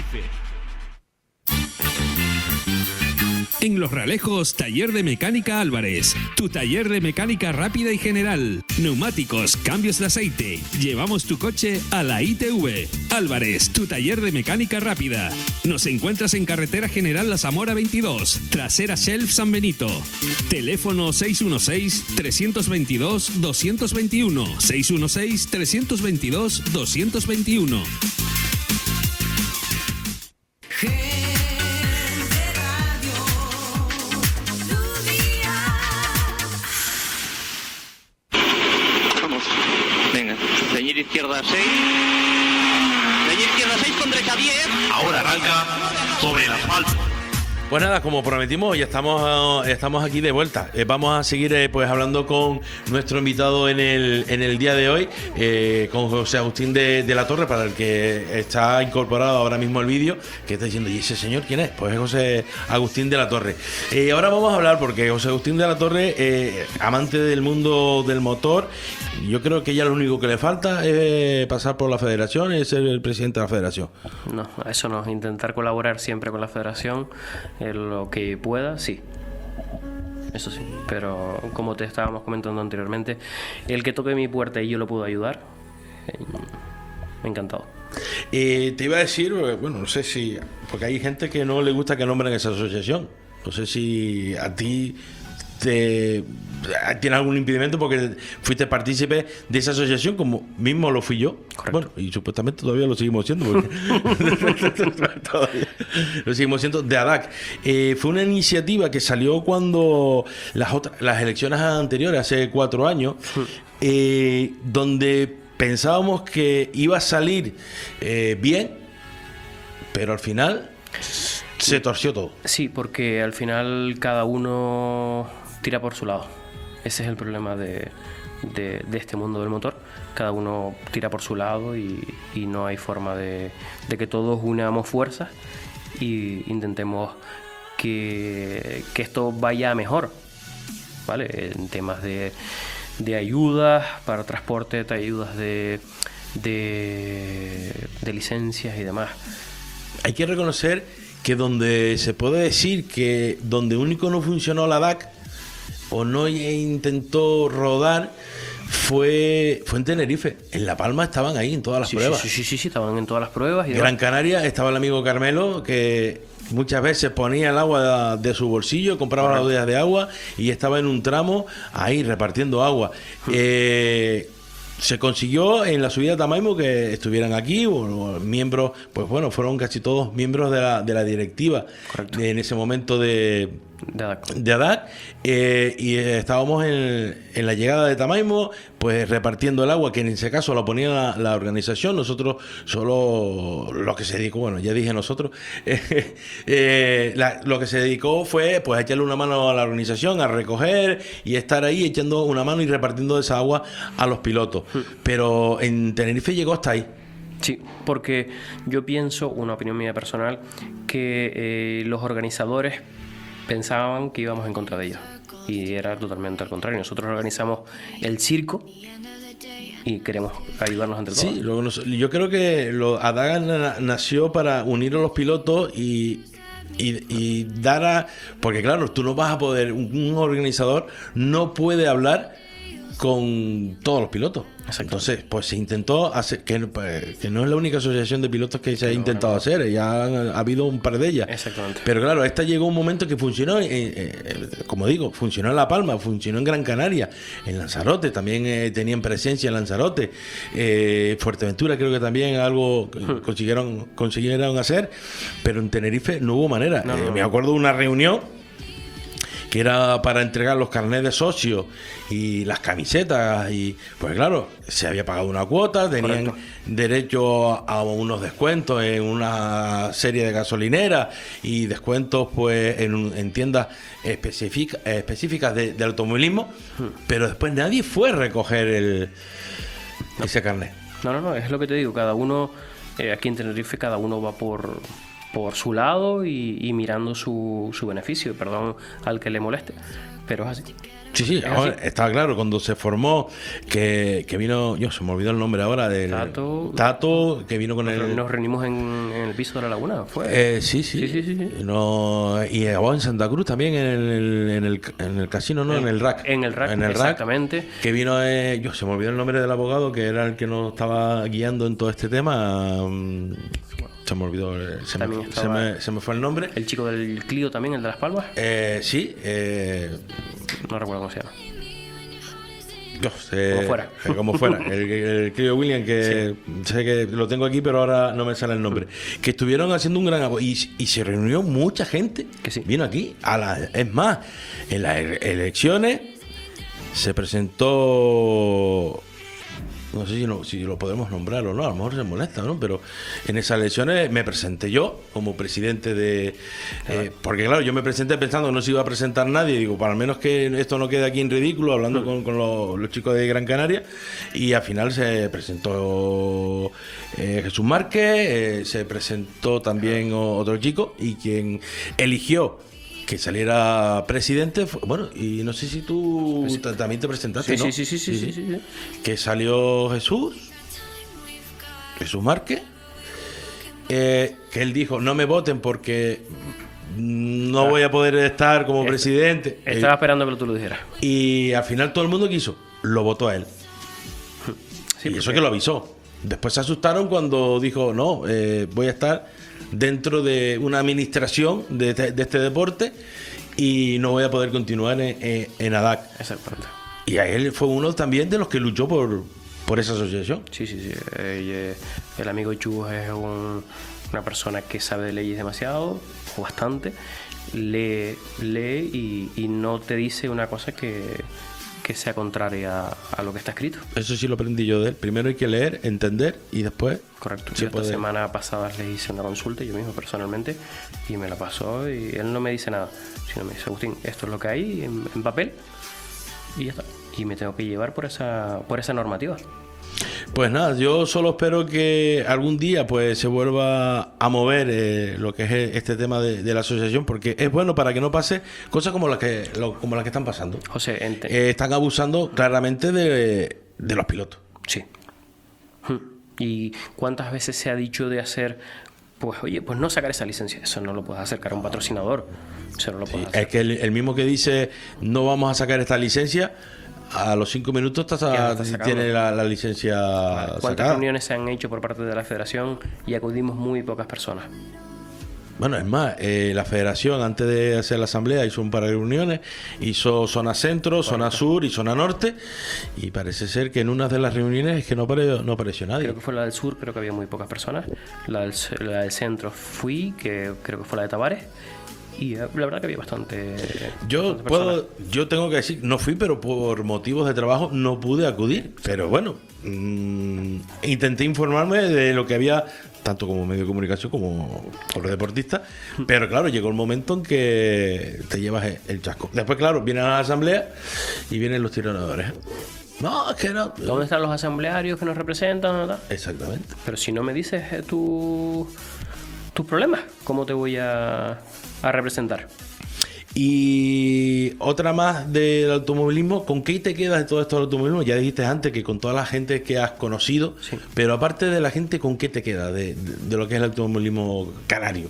En Los Ralejos, Taller de Mecánica Álvarez. Tu taller de mecánica rápida y general. Neumáticos, cambios de aceite. Llevamos tu coche a la I T V. Álvarez, tu taller de mecánica rápida. Nos encuentras en Carretera General La Zamora veintidós, trasera Shelf San Benito. Teléfono seis uno seis, tres dos dos, dos dos uno. seis uno seis, tres dos dos, dos dos uno. Venga, ceñir izquierda seis. Ceñir izquierda seis con derecha diez. Ahora arranca sobre el asfalto. Pues nada, como prometimos, ya estamos, estamos aquí de vuelta. Eh, vamos a seguir eh, pues hablando con nuestro invitado en el, en el día de hoy, eh, con José Agustín de, de la Torre, para el que está incorporado ahora mismo al vídeo, que está diciendo, ¿y ese señor quién es? Pues es José Agustín de la Torre. Eh, ahora vamos a hablar, porque José Agustín de la Torre, eh, amante del mundo del motor, yo creo que ya lo único que le falta es pasar por la federación y ser el presidente de la federación. No, eso no, intentar colaborar siempre con la federación, en lo que pueda, sí. Eso sí, pero como te estábamos comentando anteriormente, el que toque mi puerta y yo lo puedo ayudar, eh, encantado. Eh, te iba a decir, bueno, no sé si, porque hay gente que no le gusta que nombren esa asociación. No sé si a ti te tiene algún impedimento porque fuiste partícipe de esa asociación, como mismo lo fui yo. Correcto. Bueno, y supuestamente todavía lo seguimos siendo, porque todavía lo seguimos siendo de A D A C. Eh, fue una iniciativa que salió cuando las otras, las elecciones anteriores, hace cuatro años, eh, donde pensábamos que iba a salir eh, bien, pero al final se torció todo. Sí, porque al final cada uno tira por su lado. Ese es el problema de, de, de este mundo del motor. Cada uno tira por su lado y, y no hay forma de, de que todos unamos fuerzas y intentemos que, que esto vaya mejor, ¿vale? En temas de, de ayudas para transporte, de ayudas de, de, de licencias y demás. Hay que reconocer que donde se puede decir que donde único no funcionó la D A C o no intentó rodar fue fue en Tenerife. En La Palma estaban ahí en todas las Sí, pruebas. sí, sí, sí, sí, estaban en todas las pruebas. Y Gran demás. Canaria estaba el amigo Carmelo, que muchas veces ponía el agua de su bolsillo, compraba las botellas de agua y estaba en un tramo ahí repartiendo agua. Eh, se consiguió en la subida a Tamaimo que estuvieran aquí, o, o miembros, pues bueno, fueron casi todos miembros de la, de la directiva. Correcto. En ese momento de, De A D A C. de A D A C, eh, y eh, estábamos en, en la llegada de Tamaimo, pues repartiendo el agua, que en ese caso lo ponía la, la organización. Nosotros solo lo que se dedicó, bueno, ya dije nosotros, eh, eh, la- lo que se dedicó fue pues a echarle una mano a la organización, a recoger y estar ahí echando una mano y repartiendo esa agua a los pilotos. Pero en Tenerife llegó hasta ahí. Sí, porque yo pienso, una opinión mía personal, que eh, los organizadores pensaban que íbamos en contra de ellos. Y era totalmente al contrario. Nosotros organizamos el circo y queremos ayudarnos entre todos. Sí, lo- nos- yo creo que lo, A D A C na- nació para unir a los pilotos y, y, y dar a... Porque claro, tú no vas a poder, un, un organizador no puede hablar con todos los pilotos. Entonces, pues se intentó hacer, que, pues, que no es la única asociación de pilotos que se ha intentado hacer, ya han- ha habido un par de ellas. Exactamente. Pero claro, esta llegó un momento que funcionó, eh, eh, como digo, funcionó en La Palma, funcionó en Gran Canaria, en Lanzarote, también eh, tenían presencia en Lanzarote, eh, Fuerteventura creo que también algo consiguieron, consiguieron hacer, pero en Tenerife no hubo manera. No, Eh, no. Me acuerdo de una reunión que era para entregar los carnets de socios y las camisetas, y pues claro, se había pagado una cuota, tenían Correcto. derecho a unos descuentos en una serie de gasolineras y descuentos pues en, un- en tiendas específica- específicas de, de automovilismo, pero después nadie fue a recoger el, ese carnet. No, no, no, es lo que te digo. Cada uno, eh, aquí en Tenerife, cada uno va por, por su lado y, y mirando su, su beneficio. Perdón al que le moleste, pero es así. Sí, sí, Es ahora, así. estaba claro, cuando se formó, que, que vino, yo se me olvidó el nombre ahora, del Tato. Tato, que vino con el... Nos reunimos en, en el piso de la laguna, fue. Eh, sí, sí. Sí, sí, sí, sí. No, y oh, en Santa Cruz también, en el, en el, en el casino, no, en, el rack. En el rack, En el rack, exactamente. que vino, eh, yo se me olvidó el nombre del abogado, que era el que nos estaba guiando en todo este tema. mm, Se me olvidó, eh, se me, También se, estaba- me, se me fue el nombre. El chico del Clio también, el de Las Palmas. Eh, sí, eh, No recuerdo cómo se llama. yo, eh, Como fuera. eh, como fuera. El, el Clio William, que sé que lo tengo aquí, pero ahora no me sale el nombre. Que estuvieron haciendo un gran apoyo. Y, y se reunió mucha gente. Que sí. Vino aquí. A la, es más, en las ele- elecciones se presentó. No sé si, no, si lo podemos nombrar o no, a lo mejor se molesta, ¿no? Pero en esas elecciones me presenté yo como presidente de... eh, porque claro, yo me presenté pensando que no se iba a presentar nadie, digo, para al menos que esto no quede aquí en ridículo, hablando con, con los, los chicos de Gran Canaria, y al final se presentó eh, Jesús Márquez, eh, se presentó también o- otro chico, y quien eligió que saliera presidente, fue- bueno, y no sé si tú ta- también te presentaste, Sí, ¿no? sí, sí, sí, sí, sí, sí, sí. Que salió Jesús, Jesús Márquez, eh, que él dijo, no me voten porque no voy a poder estar como Este- presidente. Estaba Eh, esperando que tú lo dijeras. y al final todo el mundo quiso, lo votó a él. Sí, y eso porque- que lo avisó. Después se asustaron cuando dijo, no, eh, voy a estar dentro de una administración de, este- de este deporte y no voy a poder continuar en, en, en A D A C. Exactamente. Y a él fue uno también de los que luchó por, por esa asociación. Sí, sí, sí. Eh, el amigo Chus es un- una persona que sabe de leyes demasiado, o bastante. Lee, lee y, y no te dice una cosa que, que sea contraria a, a lo que está escrito. Eso sí lo aprendí yo de él. Primero hay que leer, entender y después... Correcto. se Yo esta puede- semana pasada le hice una consulta, yo mismo personalmente, y me la pasó y él no me dice nada, sino me dice, Agustín, esto es lo que hay en, en papel y ya está. Y me tengo que llevar por esa, por esa normativa. Pues nada, yo solo espero que algún día pues se vuelva a mover eh, lo que es este tema de, de la asociación, porque es bueno para que no pase cosas como las que, lo- como las que están pasando. José, ente- Eh, están abusando claramente de, de los pilotos. Sí. Hmm. ¿Y cuántas veces se ha dicho de hacer pues oye, pues no sacar esa licencia. Eso no lo puedes acercar a un patrocinador. Eso no lo puedes Sí, hacer. es que el, el mismo que dice no vamos a sacar esta licencia, a los cinco minutos está, Ya está sacando. tiene la, la licencia ¿Cuántas sacada. reuniones se han hecho por parte de la federación y acudimos muy pocas personas? Bueno, es más, eh, la federación antes de hacer la asamblea hizo un par de reuniones, hizo zona centro, zona sur y zona norte, y parece ser que en una de las reuniones es que no apareció, no apareció nadie. Creo que fue la del sur, creo que había muy pocas personas. La del, la del centro fui, que creo que fue la de Tavares. Y eh, la verdad que había bastante. Yo bastante puedo, personas. yo tengo que decir, no fui, pero por motivos de trabajo no pude acudir. Pero bueno, mmm, intenté informarme de lo que había, tanto como medio de comunicación como por los deportistas. Pero claro, llegó el momento en que te llevas el, el chasco. Después, claro, vienen a la asamblea y vienen los tiradores. No, es que no. ¿Dónde están los asamblearios que nos representan? ¿Verdad? Exactamente. Pero si no me dices eh, tu, tus problemas, ¿cómo te voy a, a representar? Y otra más del automovilismo, ¿con qué te quedas de todo esto del automovilismo? Ya dijiste antes que con toda la gente que has conocido, Sí. pero aparte de la gente, ¿con qué te quedas de, de, de lo que es el automovilismo canario?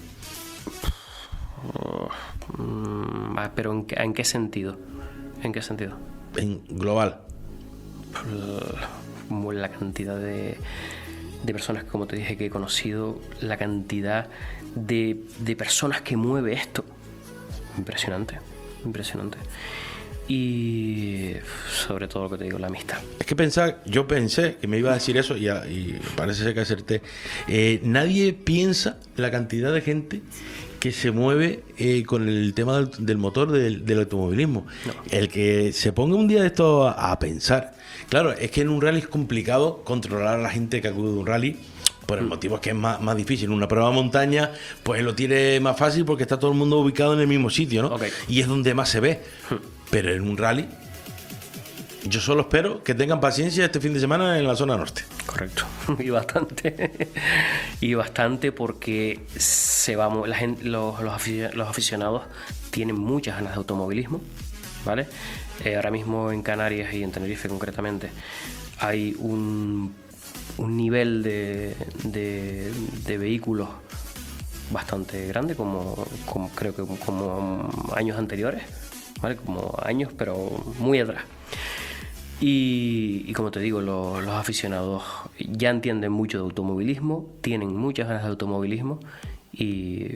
Mm, ah, pero ¿en qué, ¿en qué sentido? ¿En qué sentido? En global. Como la cantidad de, de personas, como te dije, que he conocido, la cantidad de, de personas que mueve esto. Impresionante, impresionante. Y sobre todo lo que te digo, la amistad. Es que pensar, yo pensé que me iba a decir eso y, a- y parece ser que acerté. Eh, nadie piensa la cantidad de gente que se mueve eh, con el tema del, del motor del, del automovilismo. No. El que se ponga un día de esto a, a pensar. Claro, es que en un rally es complicado controlar a la gente que acude a un rally. Por el motivo es que es más, más difícil. Una prueba de montaña, pues lo tiene más fácil porque está todo el mundo ubicado en el mismo sitio, ¿no? Ok. Y es donde más se ve. Pero en un rally, yo solo espero que tengan paciencia este fin de semana en la zona norte. Correcto. Y bastante. Y bastante porque se va, mu- la gente, los, los, afici- los aficionados tienen muchas ganas de automovilismo, ¿vale? Eh, ahora mismo en Canarias y en Tenerife concretamente hay un, un nivel de, de, de vehículos bastante grande, como, como creo que como años anteriores, ¿vale? Como años, pero muy atrás. Y, y como te digo, lo- los aficionados ya entienden mucho de automovilismo, tienen muchas ganas de automovilismo y,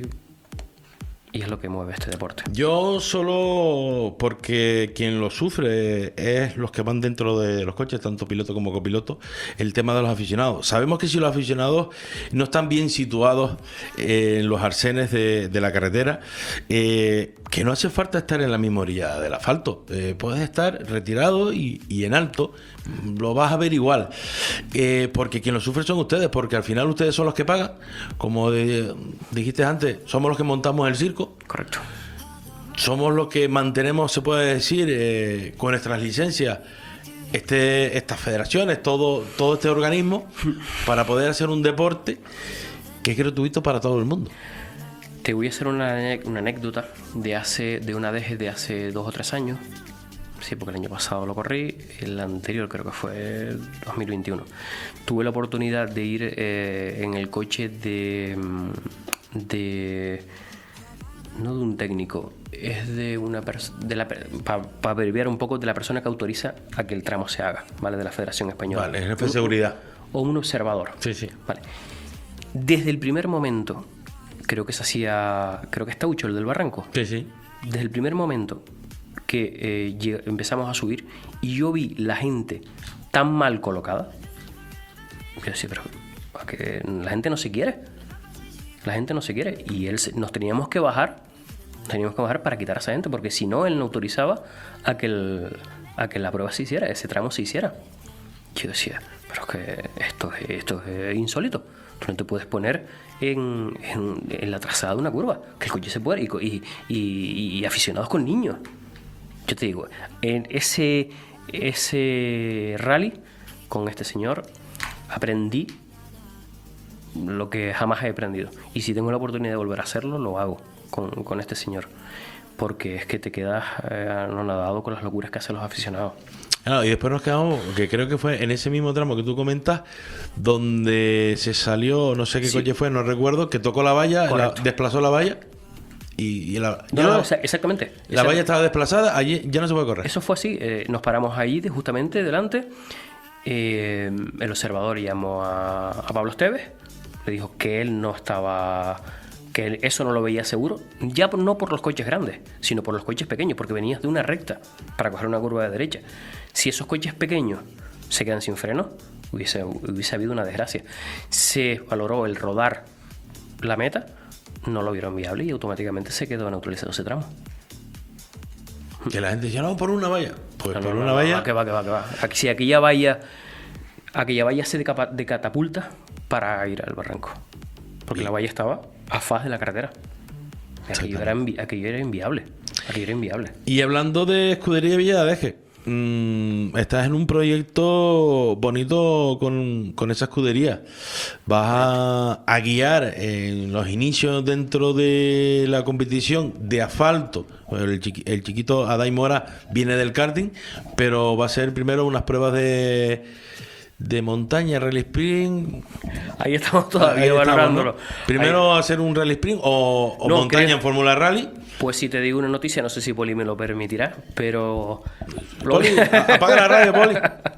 y es lo que mueve este deporte. Yo solo porque quien lo sufre es los que van dentro de los coches, tanto piloto como copiloto, el tema de los aficionados. Sabemos que si los aficionados no están bien situados eh, en los arcenes de, de la carretera, eh, que no hace falta estar en la misma orilla del asfalto. Eh, puedes estar retirado y, y en alto, lo vas a ver igual. Eh, porque quien lo sufre son ustedes, porque al final ustedes son los que pagan. Como de- dijiste antes, somos los que montamos el circo. Correcto. Somos los que mantenemos, se puede decir, eh, con nuestras licencias, este, estas federaciones, todo, todo este organismo, para poder hacer un deporte que es gratuito para todo el mundo. Te voy a hacer una, ane- una anécdota de hace de una vez de hace dos o tres años. Sí, porque el año pasado lo corrí, el anterior creo que fue dos mil veintiuno. Tuve la oportunidad de ir eh, en el coche de, mm, de no de un técnico, es de una persona para abreviar un poco, de la persona que autoriza a que el tramo se haga, ¿vale? De la Federación Española. Vale, jefe de seguridad. O un observador. Sí, sí. Vale. Desde el primer momento, creo que se hacía, creo que está Ucho, el del Barranco. Sí, sí. Desde el primer momento que eh, lleg- empezamos a subir y yo vi la gente tan mal colocada, yo decía, pero ¿a que la gente no se quiere? La gente no se quiere. Y él se- nos teníamos que bajar, teníamos que bajar para quitar a esa gente, porque si no, él no autorizaba a que, el- a que la prueba se hiciera, ese tramo se hiciera. Yo decía, pero es que esto, es- esto es insólito. Tú no te puedes poner en, en- en la trazada de una curva, que el coche se puede, y, co- y, y- y aficionados con niños. Yo te digo, en ese, ese rally con este señor aprendí lo que jamás he aprendido. Y si tengo la oportunidad de volver a hacerlo, lo hago con, con este señor. Porque es que te quedas eh, anonadado con las locuras que hacen los aficionados. Claro, y después nos quedamos, que creo que fue en ese mismo tramo que tú comentas, donde se salió, no sé qué Sí. coche fue, no recuerdo, que tocó la valla, la- Correcto. desplazó la valla y, y la, No, ya no, la- o sea, exactamente. la exactamente. valla estaba desplazada, allí ya no se puede correr. Eso fue así. eh, nos paramos ahí de- justamente delante. eh, el observador llamó a, a Pablo Esteves. Le dijo que él no estaba... que él eso no lo veía seguro. Ya por- no por los coches grandes, sino por los coches pequeños, porque venías de una recta para coger una curva de derecha. Si esos coches pequeños se quedan sin freno, hubiese, hubiese habido una desgracia. Se valoró el rodar la meta, no lo vieron viable y automáticamente se quedó neutralizado ese tramo. Que la gente decía, no, por una valla. Pues No, por no, una no, valla. no, que va, que va, que va. Aquí, si aquella valla, aquella valla se decapa- de catapulta para ir al barranco. Porque Bien. la valla estaba a faz de la carretera. Aquello era, invi- aquello era inviable. Aquello era inviable. Y hablando de Escudería Villadeje, mmm, estás en un proyecto bonito con, con esa escudería. Vas a, a guiar en los inicios dentro de la competición de asfalto. El, chiqui- el chiquito Adai Mora viene del karting, pero va a ser primero unas pruebas de, de montaña, rally sprint. Ahí estamos todavía Ahí estamos, valorándolo. ¿no? Primero Ahí- hacer un rally sprint o, o No, montaña creo- en Fórmula Rally. Pues si te digo una noticia, no sé si Poli me lo permitirá, pero... Poli, a- apaga la radio, Poli.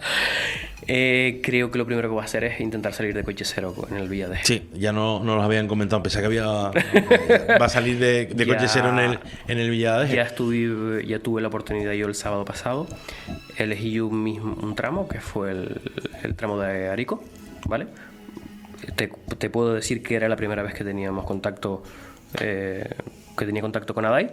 Eh, creo que lo primero que voy a hacer es intentar salir de coche cero en el Villadeje. Sí, ya no, no nos habían comentado. Pensé que había va a salir de, de Ya- coche cero en el, en el Villadeje. Ya estuve, ya tuve la oportunidad yo el sábado pasado. Elegí yo un, mismo, un tramo, que fue el, el tramo de Arico, ¿vale? Te, te puedo decir que era la primera vez que teníamos contacto, eh, que tenía contacto con Adai.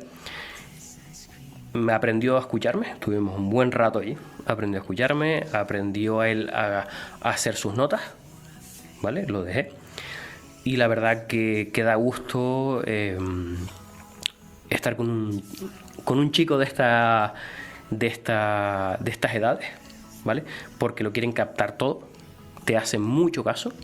Me aprendió a escucharme, tuvimos un buen rato allí. Aprendió a escucharme, aprendió a él a, a hacer sus notas, ¿vale? Lo dejé. Y la verdad que, que da gusto eh, estar con un, con un chico de esta, de esta, de estas edades, ¿vale? Porque lo quieren captar todo, te hacen mucho caso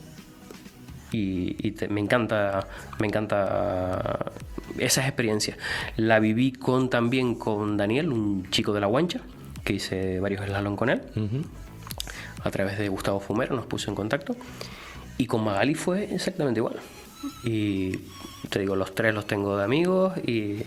y, y te- me encanta, me encanta esas experiencias. La viví con también con Daniel, un chico de La Guancha, que hice varios slalom con él. Ujú. A través de Gustavo Fumero nos puso en contacto. Y con Magali fue exactamente igual. Y te digo, los tres los tengo de amigos y...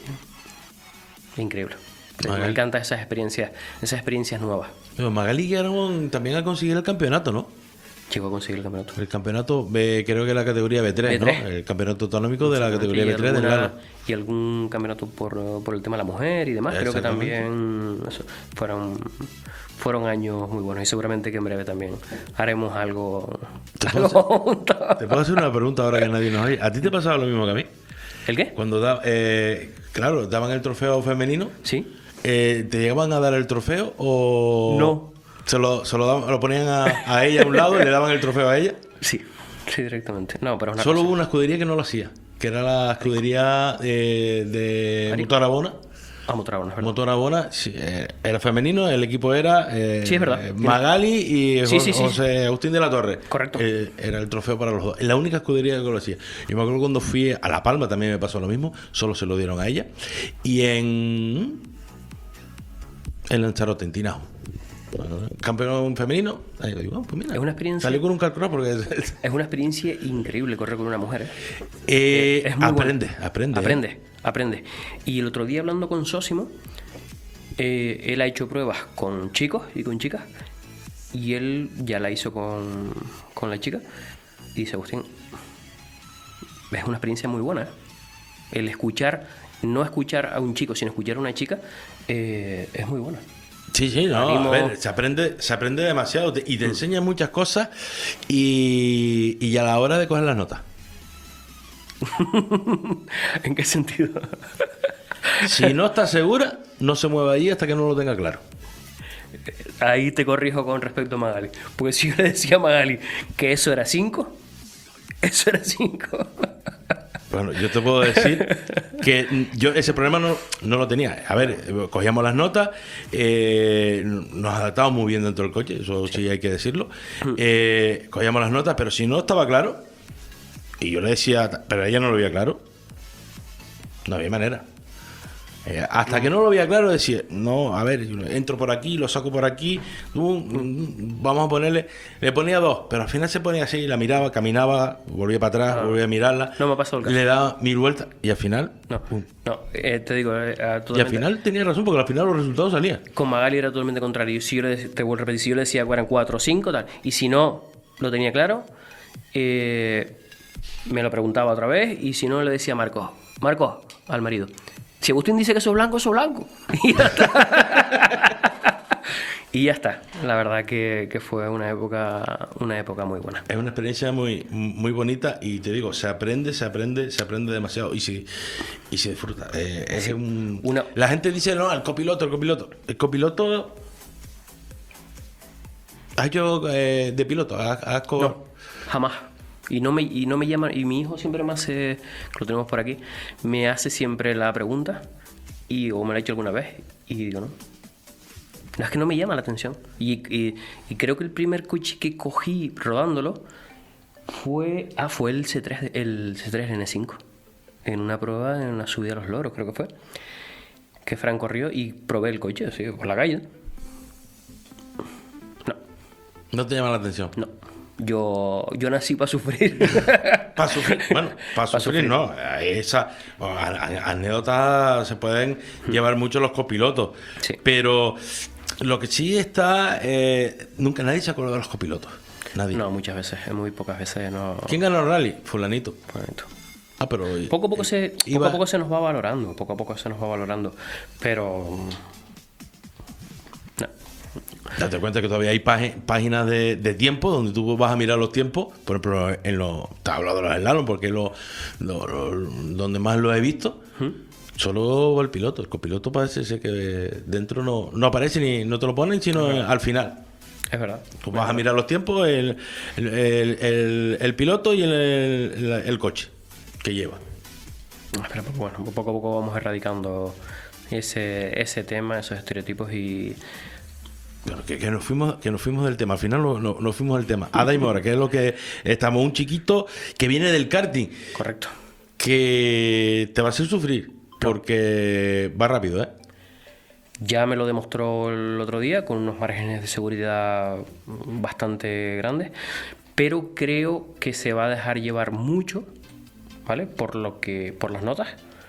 increíble. Magali. Me encantan esas experiencias, esas experiencias nuevas. Pero Magali Guerrón también ha conseguido el campeonato, ¿no? Llegó a conseguir el campeonato. El campeonato, B, creo que la categoría B tres, B tres. ¿no? El campeonato autonómico de la categoría Y B tres del alguna- Galo. Y algún campeonato por, por el tema de la mujer y demás. Creo que Exactamente. también eso, fueron, fueron años muy buenos. Y seguramente que en breve también haremos algo, ¿Te puedo algo hacer- juntos. Te puedo hacer una pregunta ahora que nadie nos oye. ¿A ti te pasaba lo mismo que a mí? ¿El qué? Cuando da, eh, claro, daban el trofeo femenino, Sí. eh, ¿te llegaban a dar el trofeo o No. se lo, se lo, daban- lo ponían a, a ella a un lado y le daban el trofeo a ella? Sí, sí, directamente. No, pero es una Solo cosa. hubo una escudería que no lo hacía, que era la escudería eh, de Arico. Motor Abona. Vamos, Trabón, es verdad. Motor Abona, sí, eh, era femenino, el equipo era eh, Sí, es verdad. eh, Magali y Sí, Jo- sí, sí. José Agustín de la Torre. Correcto. Eh, era el trofeo para los dos. La única escudería que lo hacía. Yo me acuerdo cuando fui a La Palma también me pasó lo mismo, solo se lo dieron a ella. Y en en Lanzarote, en Tinao. Campeón femenino. Ahí lo digo, ah, pues mira, Es una experiencia- Salí con un calculador porque Es una experiencia increíble correr con una mujer. ¿eh? eh, Es muy aprende, bueno. aprende. Aprende, aprende. Y el otro día hablando con Sósimo, eh, él ha hecho pruebas con chicos y con chicas. Y él ya la hizo con, con la chica. Y dice, Agustín, es una experiencia muy buena. ¿eh? El escuchar, no escuchar a un chico, sino escuchar a una chica, eh, es muy buena. Sí, sí, no, Animo- a ver, se aprende, se aprende demasiado te- y te enseña muchas cosas y, y a la hora de coger las notas. ¿En qué sentido? Si no está segura, no se mueva allí hasta que no lo tenga claro. Ahí te corrijo con respecto a Magali. Porque si yo le decía a Magali que eso era cinco, eso era cinco. Bueno, yo te puedo decir que yo ese problema no, no lo tenía. A ver, cogíamos las notas, eh, nos adaptábamos muy bien dentro del coche, eso sí hay que decirlo. Eh, cogíamos las notas, pero si no estaba claro, y yo le decía, pero ella no lo veía claro, no había manera. Eh, hasta que no lo veía claro, decía, no, a ver, entro por aquí, lo saco por aquí, um, vamos a ponerle, le ponía dos, pero al final se ponía así, la miraba, caminaba, volvía para atrás, Ah. volvía a mirarla, No me ha pasado el caso. le daba mil vueltas y al final, No, pum. no, eh, te digo, eh, Y al totalmente- final tenía razón, porque al final los resultados salían. con Magali era totalmente contrario. Si yo le, te vuelvo a repetir, si yo le decía que eran cuatro o cinco, tal, y si no lo tenía claro, eh, me lo preguntaba otra vez, y si no le decía a Marcos, Marcos, al marido, si Agustín dice que soy blanco, soy blanco. Y ya está. Y ya está. La verdad que, que fue una época, una época muy buena. Es una experiencia muy, muy bonita y te digo, se aprende, se aprende, se aprende demasiado y se, y se disfruta. Eh, es un... Una- La gente dice, no, el copiloto, el copiloto. El copiloto... ¿Has hecho eh, de piloto? ¿Has, has co- No, jamás. Y no me, y no me llama, y mi hijo siempre me hace, que lo tenemos por aquí, me hace siempre la pregunta, y o me la ha hecho alguna vez, y digo, no. No, es que no me llama la atención. Y, y, y creo que el primer coche que cogí rodándolo fue, ah, fue el C tres, el C tres N cinco, en una prueba, en una subida a los loros, creo que fue, que Fran corrió y probé el coche, así, por la calle. No, No te llama la atención. no. Yo, yo nací para sufrir. Para sufrir, bueno, para Pa' sufrir, sufrir. no. Esa bueno, a- a- anécdotas se pueden llevar mucho los copilotos. Sí. Pero lo que sí está, eh, nunca nadie se acuerda de los copilotos. Nadie. No, muchas veces, muy pocas veces no. ¿Quién ganó el rally? Fulanito. Bonito. Ah, pero Poco a poco se, poco iba- a poco se nos va valorando, poco a poco se nos va valorando, pero no. Date cuenta que todavía hay pági- páginas de, de tiempo donde tú vas a mirar los tiempos. Por ejemplo, en los. Te he hablado de los slalom porque es lo, lo- lo- donde más lo he visto. Solo va el piloto. El copiloto parece ser que dentro no, no aparece ni no te lo ponen, sino al final. Es verdad. Tú vas a mirar los tiempos, el, el, el- el- el piloto y el, el- el coche que lleva. Pero pues, bueno, poco a poco vamos erradicando ese, ese tema, esos estereotipos y Pero que, que nos fuimos que nos fuimos del tema. Al final no- no- nos fuimos del tema. Ada y Mora, que es lo que estamos. Un chiquito que viene del karting, correcto. que te va a hacer sufrir porque va rápido, ¿eh? Ya me lo demostró el otro día con unos márgenes de seguridad bastante grandes, pero creo que se va a dejar llevar mucho, ¿vale? Por lo que, por las notas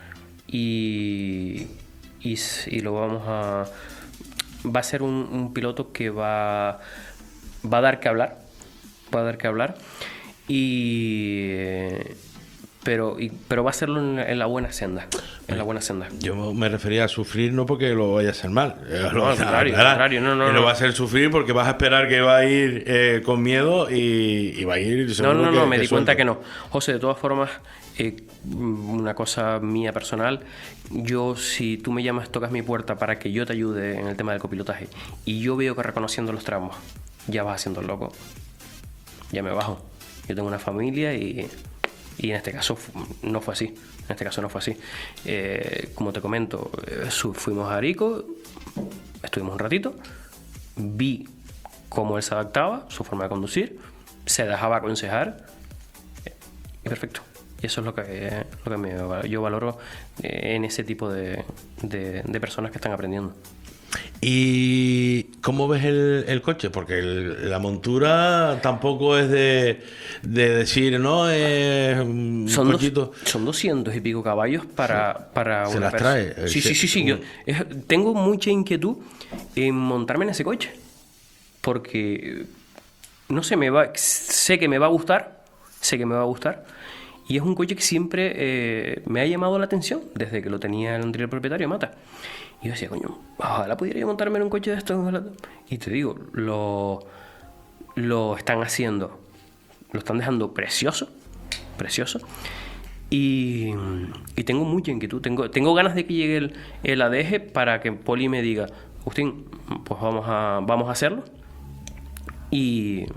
y, y, s- y lo vamos a, va a ser un, un piloto que va, va a dar que hablar, va a dar que hablar y pero, y- pero va a hacerlo en, en la buena senda, en la buena senda. Yo me refería a sufrir no porque lo vaya a hacer mal. eh, lo- al contrario, al contrario, no, no, y lo no. va a hacer sufrir porque vas a esperar que va a ir eh, con miedo y, y va a ir. No, seguro no, que- no, me que di cuenta suelta. que no. José, de todas formas, eh, una cosa mía personal, yo si tú me llamas, tocas mi puerta para que yo te ayude en el tema del copilotaje y yo veo que reconociendo los tramos ya vas haciendo el loco, ya me bajo. Yo tengo una familia y, y en este caso fu- no fue así. En este caso no fue así. Eh, como te comento, eh, su- fuimos a Arico, estuvimos un ratito, vi cómo él se adaptaba, su forma de conducir, se dejaba aconsejar y perfecto. Y eso es lo que, lo que me- yo valoro eh, en ese tipo de, de- de personas que están aprendiendo. ¿Y cómo ves el, el coche? Porque el- la montura tampoco es de, de decir, no, es un Son, dos- cochito. son doscientos y pico caballos para, para Se una las persona. trae, el Sí, sí, se- sí, sí. Yo es- tengo mucha inquietud en montarme en ese coche. Porque, no sé, me va, sé que me va a gustar. Sé que me va a gustar. Y es un coche que siempre eh, me ha llamado la atención desde que lo tenía el anterior propietario, Mata. Y yo decía, coño, ojalá pudiera yo montarme en un coche de estos. ojalá. Y te digo, lo, lo están haciendo, lo están dejando precioso, precioso. Y, y tengo mucha inquietud, tengo, tengo ganas de que llegue el, el A D G para que Poli me diga, Agustín, pues vamos a, vamos a hacerlo. Y,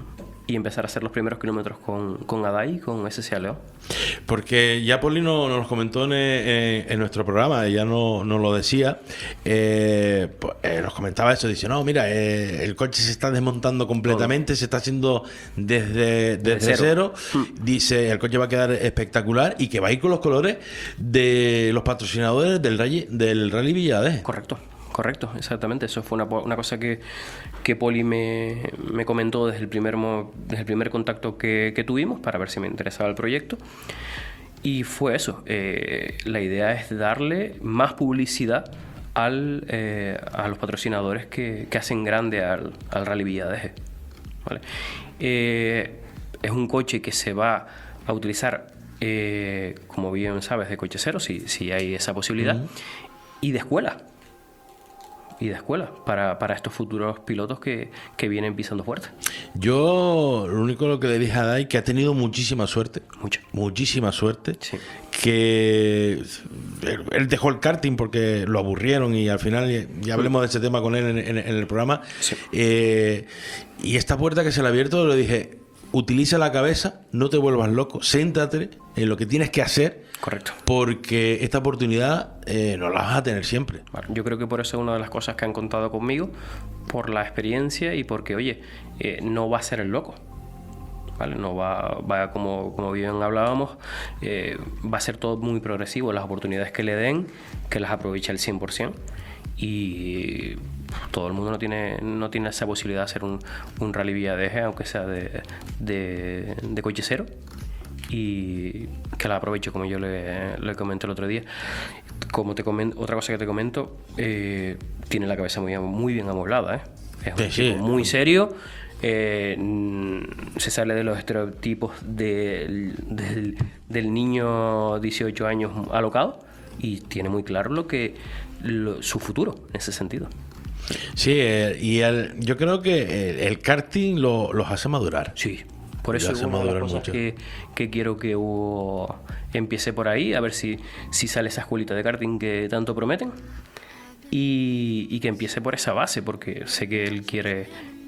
y empezar a hacer los primeros kilómetros con, con Adai y con S C A León. Porque ya Paulino nos comentó en, en, en nuestro programa, ella no, no lo decía, eh, pues, eh, nos comentaba eso, dice, no, mira, eh, el coche se está desmontando completamente, Todo. se está haciendo desde, desde, desde cero, cero. Mm. Dice, el coche va a quedar espectacular y que va a ir con los colores de los patrocinadores del Rally, del Rally Villadeje. Correcto. Correcto, exactamente. Eso fue una, una cosa que, que Poli me, me comentó desde el primer, desde el primer contacto que, que tuvimos para ver si me interesaba el proyecto. Y fue eso. Eh, la idea es darle más publicidad al, eh, a los patrocinadores que, que hacen grande al, al Rally Villadeje. ¿Vale? Eh, es un coche que se va a utilizar, eh, como bien sabes, de coche cero, si, si hay esa posibilidad, uh-huh. y de escuela. y de escuela para, para estos futuros pilotos que, que vienen pisando fuerte. Yo lo único lo que le dije a Dai que ha tenido muchísima suerte, Mucho. muchísima suerte, Sí. que él, él dejó el karting porque lo aburrieron y al final ya hablemos de ese tema con él en, en, en el programa. Sí. Eh, y esta puerta que se le ha abierto, le dije, utiliza la cabeza, no te vuelvas loco, céntrate en lo que tienes que hacer. Correcto. Porque esta oportunidad eh, no la vas a tener siempre. Bueno, yo creo que por eso es una de las cosas que han contado conmigo, por la experiencia y porque, oye, eh, no va a ser el loco. ¿Vale? No va, va como, como bien hablábamos, eh, va a ser todo muy progresivo. Las oportunidades que le den, que las aproveche al cien por ciento. Y todo el mundo no tiene no tiene esa posibilidad de hacer un, un Rally Villadeje, aunque sea de, de, de coche cero. Y que la aproveche, como yo le, le comenté el otro día. Como te comento, otra cosa que te comento, eh, tiene la cabeza muy, muy bien amoblada, ¿eh? Es un sí, tipo sí. muy serio, eh, se sale de los estereotipos del, del, del niño dieciocho años alocado y tiene muy claro lo que lo, su futuro en ese sentido. Sí, eh, y el, yo creo que el, el karting lo, los hace madurar. Sí. Por eso es una de las cosas que, que quiero que uh, empiece por ahí, a ver si, si sale esa escuelita de karting que tanto prometen y, y que empiece por esa base, porque sé que él quiere,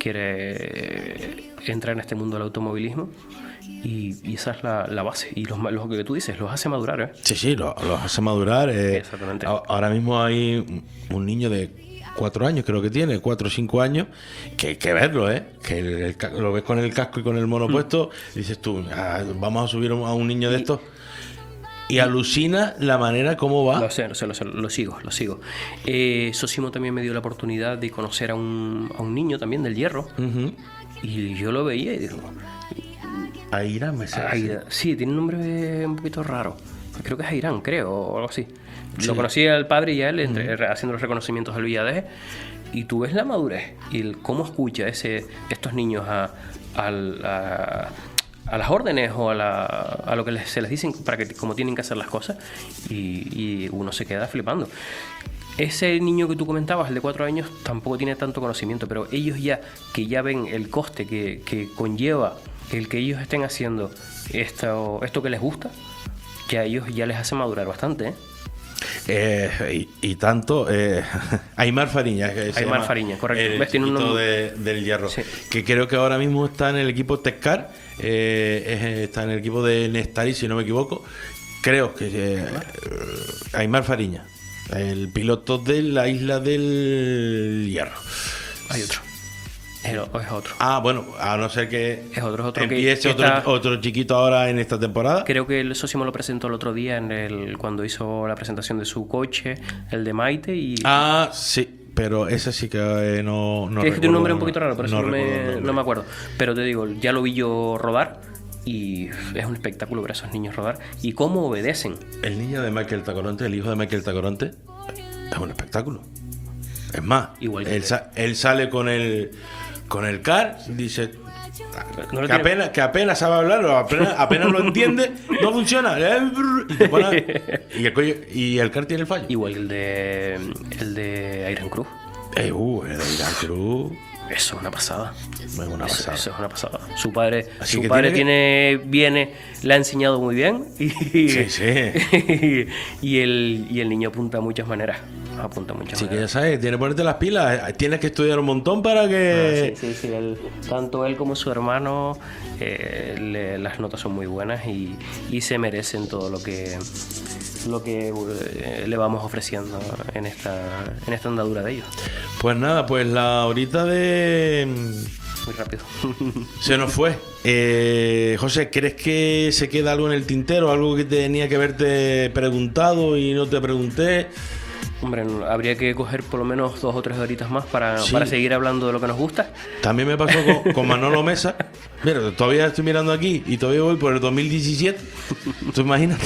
quiere entrar en este mundo del automovilismo y, y esa es la, la base. Y los, lo que tú dices, los hace madurar, ¿eh? Sí, sí, los, los hace madurar. Eh, Exactamente. A, ahora mismo hay un niño de cuatro años, creo que tiene, cuatro o cinco años, que hay que verlo, ¿eh? Que el, el, lo ves con el casco y con el mono mm. puesto, y dices tú, ah, vamos a subir a un niño de estos. Y alucina la manera como va. Lo sé, lo sé, lo, sé, lo sigo, lo sigo. Eh, Sosimo también me dio la oportunidad de conocer a un, a un niño también del Hierro. Uh-huh. Y yo lo veía y digo... Airán, me sale. Aira, sí, tiene un nombre un poquito raro. Creo que es Airán, creo, o algo así. Sí. Lo conocí al padre y a él entre, uh-huh. haciendo los reconocimientos del Villadeje. Y tú ves la madurez y el, cómo escucha ese, estos niños a, a, a, a las órdenes o a, la, a lo que les, se les dicen para que cómo tienen que hacer las cosas. Y, y uno se queda flipando. Ese niño que tú comentabas, el de cuatro años, tampoco tiene tanto conocimiento, pero ellos ya, que ya ven el coste que, que conlleva el que ellos estén haciendo esto, esto que les gusta, que a ellos ya les hace madurar bastante, ¿eh? Eh, y, y tanto eh, Aymar Fariña que se Aymar Fariña, correcto. El ¿Ves? Tiene un nombre de, del Hierro, sí. Que creo que ahora mismo está en el equipo Tescar, eh, es, está en el equipo de Nestari, si no me equivoco. Creo que eh, Aymar Fariña, el piloto de la isla del Hierro. Hay otro. Es otro. Ah, bueno, a no ser que es otro, es otro empiece que, que otro, está, otro chiquito ahora en esta temporada. Creo que el socio me lo presentó el otro día en el cuando hizo la presentación de su coche, el de Maite. Y ah, sí, pero ese sí que eh, no, no es que tiene un nombre un poquito raro, por no eso no, me, no me acuerdo. Pero te digo, ya lo vi yo rodar y es un espectáculo ver a esos niños rodar y cómo obedecen. El niño de Michael Tacoronte, el hijo de Michael Tacoronte, es un espectáculo. Es más, igual que él, sa- él sale con el con el car, dice no que, tiene... apenas, que apenas sabe hablar, o apenas, apenas lo entiende, no funciona. Y, te pone, y, el, y el car tiene el fallo. Igual el de el de Iron Cruz. Eh, uh, el de Iron Cruz. Eso es una pasada. Es una eso, pasada. Eso es una pasada. Su padre, Así su que padre tiene, tiene viene, le ha enseñado muy bien y, sí, sí. y el y el niño apunta de muchas maneras. apunta muchas Sí, que maneras. ya sabes, tienes que ponerte las pilas. Tienes que estudiar un montón para que... Ah, sí, sí, sí. Él, tanto él como su hermano, eh, le- las notas son muy buenas y, y se merecen todo lo que lo que eh, le vamos ofreciendo en esta en esta andadura de ellos. Pues nada, pues la horita de... Muy rápido. Se nos fue. Eh, José, ¿crees que se queda algo en el tintero? ¿Algo que tenía que haberte preguntado y no te pregunté? Hombre, no- habría que coger por lo menos dos o tres horitas más para, Sí. para seguir hablando de lo que nos gusta. También me pasó con, con Manolo Mesa. Mira, todavía estoy mirando aquí y todavía voy por el dos mil diecisiete. ¿Tú imagínate?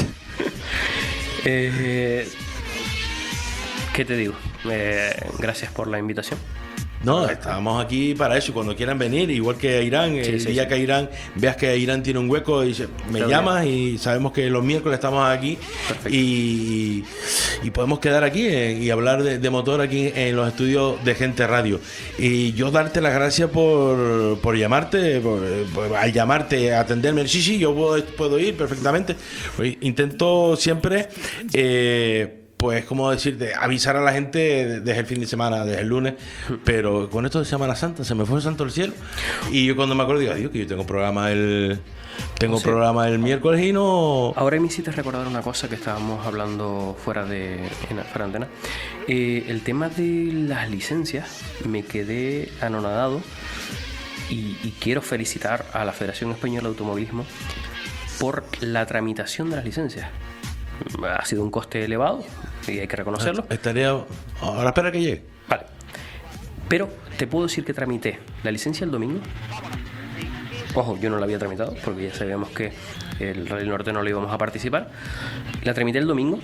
Eh, ¿Qué te digo? Eh, gracias por la invitación. No, estábamos aquí para eso. Cuando quieran venir, igual que a Irán, el sí, día sí. que Irán veas que Irán tiene un hueco, y se- me Claro, llamas y sabemos que los miércoles estamos aquí y, y podemos quedar aquí eh, y hablar de, de motor aquí en los estudios de Gente Radio. Y yo darte las gracias por, por llamarte, por, por- al llamarte, atenderme. Sí, sí, yo puedo, puedo ir perfectamente. Pues intento siempre... Eh, pues, como decirte, avisar a la gente desde el fin de semana, desde el lunes, pero con esto de Semana Santa se me fue el santo del cielo. Y yo cuando me acuerdo digo, adiós, que yo tengo programa el tengo Sí. programa el miércoles y no... Ahora me hiciste recordar una cosa que estábamos hablando fuera de, en, fuera de antena. Eh, el tema de las licencias, me quedé anonadado y, y quiero felicitar a la Federación Española de Automovilismo por la tramitación de las licencias. Ha sido un coste elevado y hay que reconocerlo. Estaría... Ahora espera que llegue. Vale. Pero te puedo decir que tramité la licencia el domingo. Ojo, yo no la había tramitado porque ya sabíamos que el Rally Norte no lo íbamos a participar. La tramité el domingo.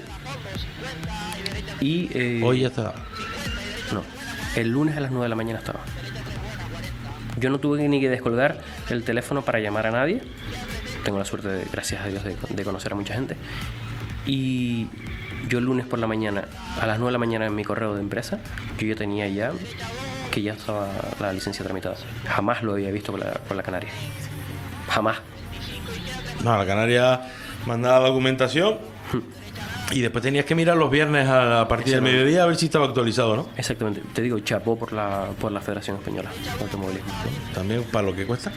Y... eh, Hoy ya está. No, el lunes a las nueve de la mañana estaba. Yo no tuve ni que descolgar el teléfono para llamar a nadie. Tengo la suerte, de, gracias a Dios, de, de conocer a mucha gente. Y yo el lunes por la mañana, a las nueve de la mañana en mi correo de empresa, yo ya tenía ya que ya estaba la licencia tramitada. Jamás lo había visto por la, por la Canaria. Jamás. No, a la Canaria mandaba la documentación y después tenías que mirar los viernes a partir del mediodía a ver si estaba actualizado, ¿no? Exactamente. Te digo, chapó por la, por la Federación Española de Automovilismo. También para lo que cuesta.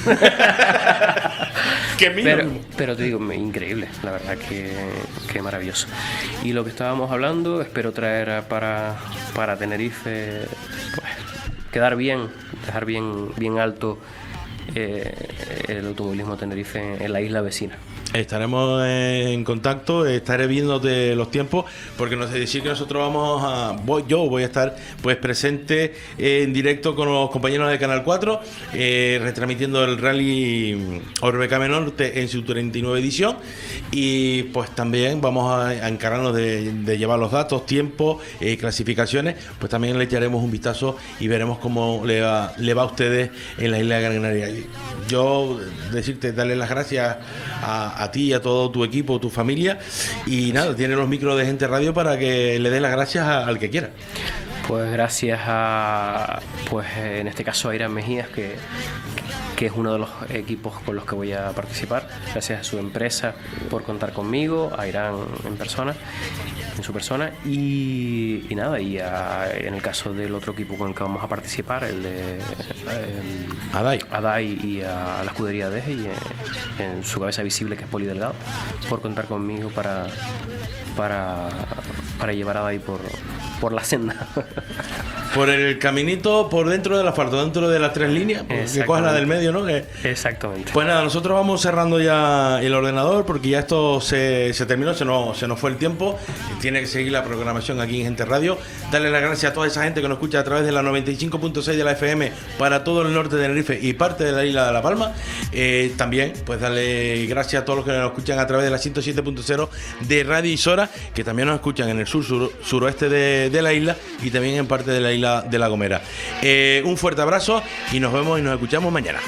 ¡Qué Pero, mínimo! pero te digo, me- increíble, la verdad que, que maravilloso. Y lo que estábamos hablando, espero traer a- para, para Tenerife, pues, quedar bien, dejar bien, bien alto eh, el automovilismo de Tenerife en la isla vecina. Estaremos en contacto, estaré viéndote los tiempos, porque no sé decir que nosotros vamos a... Voy, yo voy a estar pues presente en directo con los compañeros de Canal cuatro, eh, retransmitiendo el Rally Orbecame Norte en su treinta y nueve edición, y pues también vamos a, a encargarnos de, de llevar los datos, tiempos, eh, clasificaciones, pues también le echaremos un vistazo y veremos cómo le va, le va a ustedes en la isla de Gran Canaria. Yo decirte, darle las gracias a, a ti y a todo tu equipo, tu familia, y nada, tiene los micros de Gente Radio para que le des las gracias a- al que quiera. Pues gracias a, pues en este caso a Irán Mejías, que, que es uno de los equipos con los que voy a participar. Gracias a su empresa por contar conmigo, a Irán en persona, en su persona, y, y nada, y a- en el caso del otro equipo con el que vamos a participar, el de el, Adai. a Dai y a la escudería Deje, y en, en su cabeza visible, que es Poli Delgado, por contar conmigo para, para, para llevar a Dai por, por la senda. Por el caminito, por dentro del asfalto, dentro de las tres líneas, porque Exactamente. cojas la del medio, ¿no? Que- Exactamente. Pues nada, nosotros vamos cerrando ya el ordenador porque ya esto se, se terminó, se nos, se nos fue el tiempo. Tiene que seguir la programación aquí en Gente Radio. Darle las gracias a toda esa gente que nos escucha a través de la noventa y cinco punto seis de la F M para todo el norte de Tenerife y parte de la isla de La Palma. Eh, también, pues darle gracias a todos los que nos escuchan a través de la ciento siete punto cero de Radio Isora, que también nos escuchan en el sur, sur suroeste de, de la isla y también en parte de la isla de La Gomera. Eh, un fuerte abrazo y nos vemos y nos escuchamos mañana.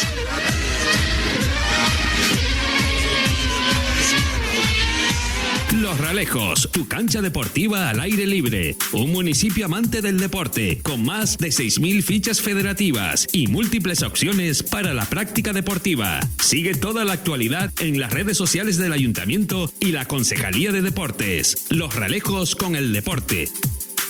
Los Ralejos, tu cancha deportiva al aire libre. Un municipio amante del deporte, con más de seis mil fichas federativas y múltiples opciones para la práctica deportiva. Sigue toda la actualidad en las redes sociales del Ayuntamiento y la Concejalía de Deportes. Los Ralejos con el deporte.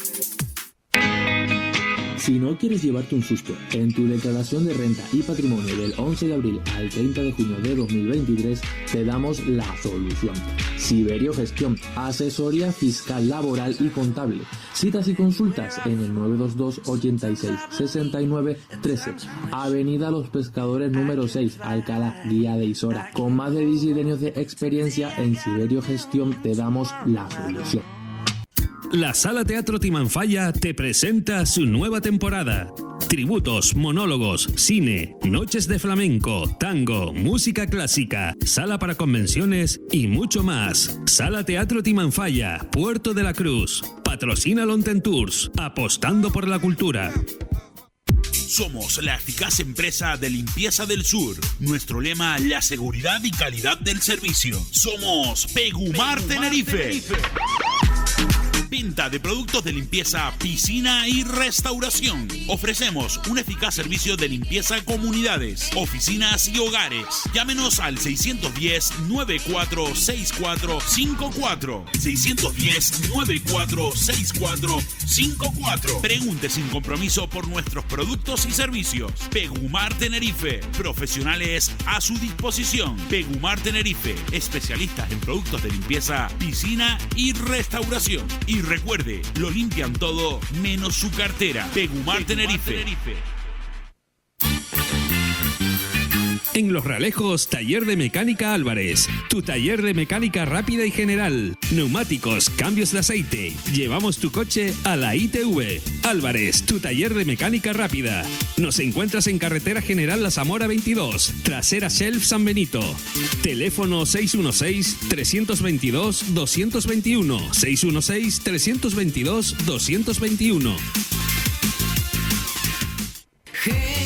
Si no quieres llevarte un susto en tu declaración de renta y patrimonio del once de abril al treinta de junio de dos mil veintitrés, te damos la solución. Siberio Gestión, asesoría fiscal, laboral y contable. Citas y consultas en el nueve dos dos, ochenta y seis, sesenta y nueve, trece. Avenida Los Pescadores número seis, Alcalá, Guía de Isora. Con más de diecisiete años de experiencia en Siberio Gestión te damos la solución. La Sala Teatro Timanfaya te presenta su nueva temporada. Tributos, monólogos, cine, noches de flamenco, tango, música clásica, sala para convenciones y mucho más. Sala Teatro Timanfaya, Puerto de la Cruz. Patrocina Lonten Tours, apostando por la cultura. Somos la eficaz empresa de limpieza del sur. Nuestro lema, la seguridad y calidad del servicio. Somos Pegumar Tenerife. Venta de productos de limpieza, piscina y restauración. Ofrecemos un eficaz servicio de limpieza a comunidades, oficinas y hogares. Llámenos al seiscientos diez, noventa y cuatro, sesenta y cuatro cincuenta y cuatro. seiscientos diez, noventa y cuatro, sesenta y cuatro cincuenta y cuatro. Pregunte sin compromiso por nuestros productos y servicios. Pegumar Tenerife. Profesionales a su disposición. Pegumar Tenerife. Especialistas en productos de limpieza, piscina y restauración. Y recuerde, lo limpian todo menos su cartera. Pegumar Tenerife. En Los Realejos, Taller de Mecánica Álvarez. Tu taller de mecánica rápida y general. Neumáticos, cambios de aceite. Llevamos tu coche a la I T V. Álvarez, tu taller de mecánica rápida. Nos encuentras en Carretera General La Zamora veintidós, trasera Shelf San Benito. Teléfono seis uno seis, tres dos dos, dos dos uno. seis uno seis, tres dos dos, dos dos uno.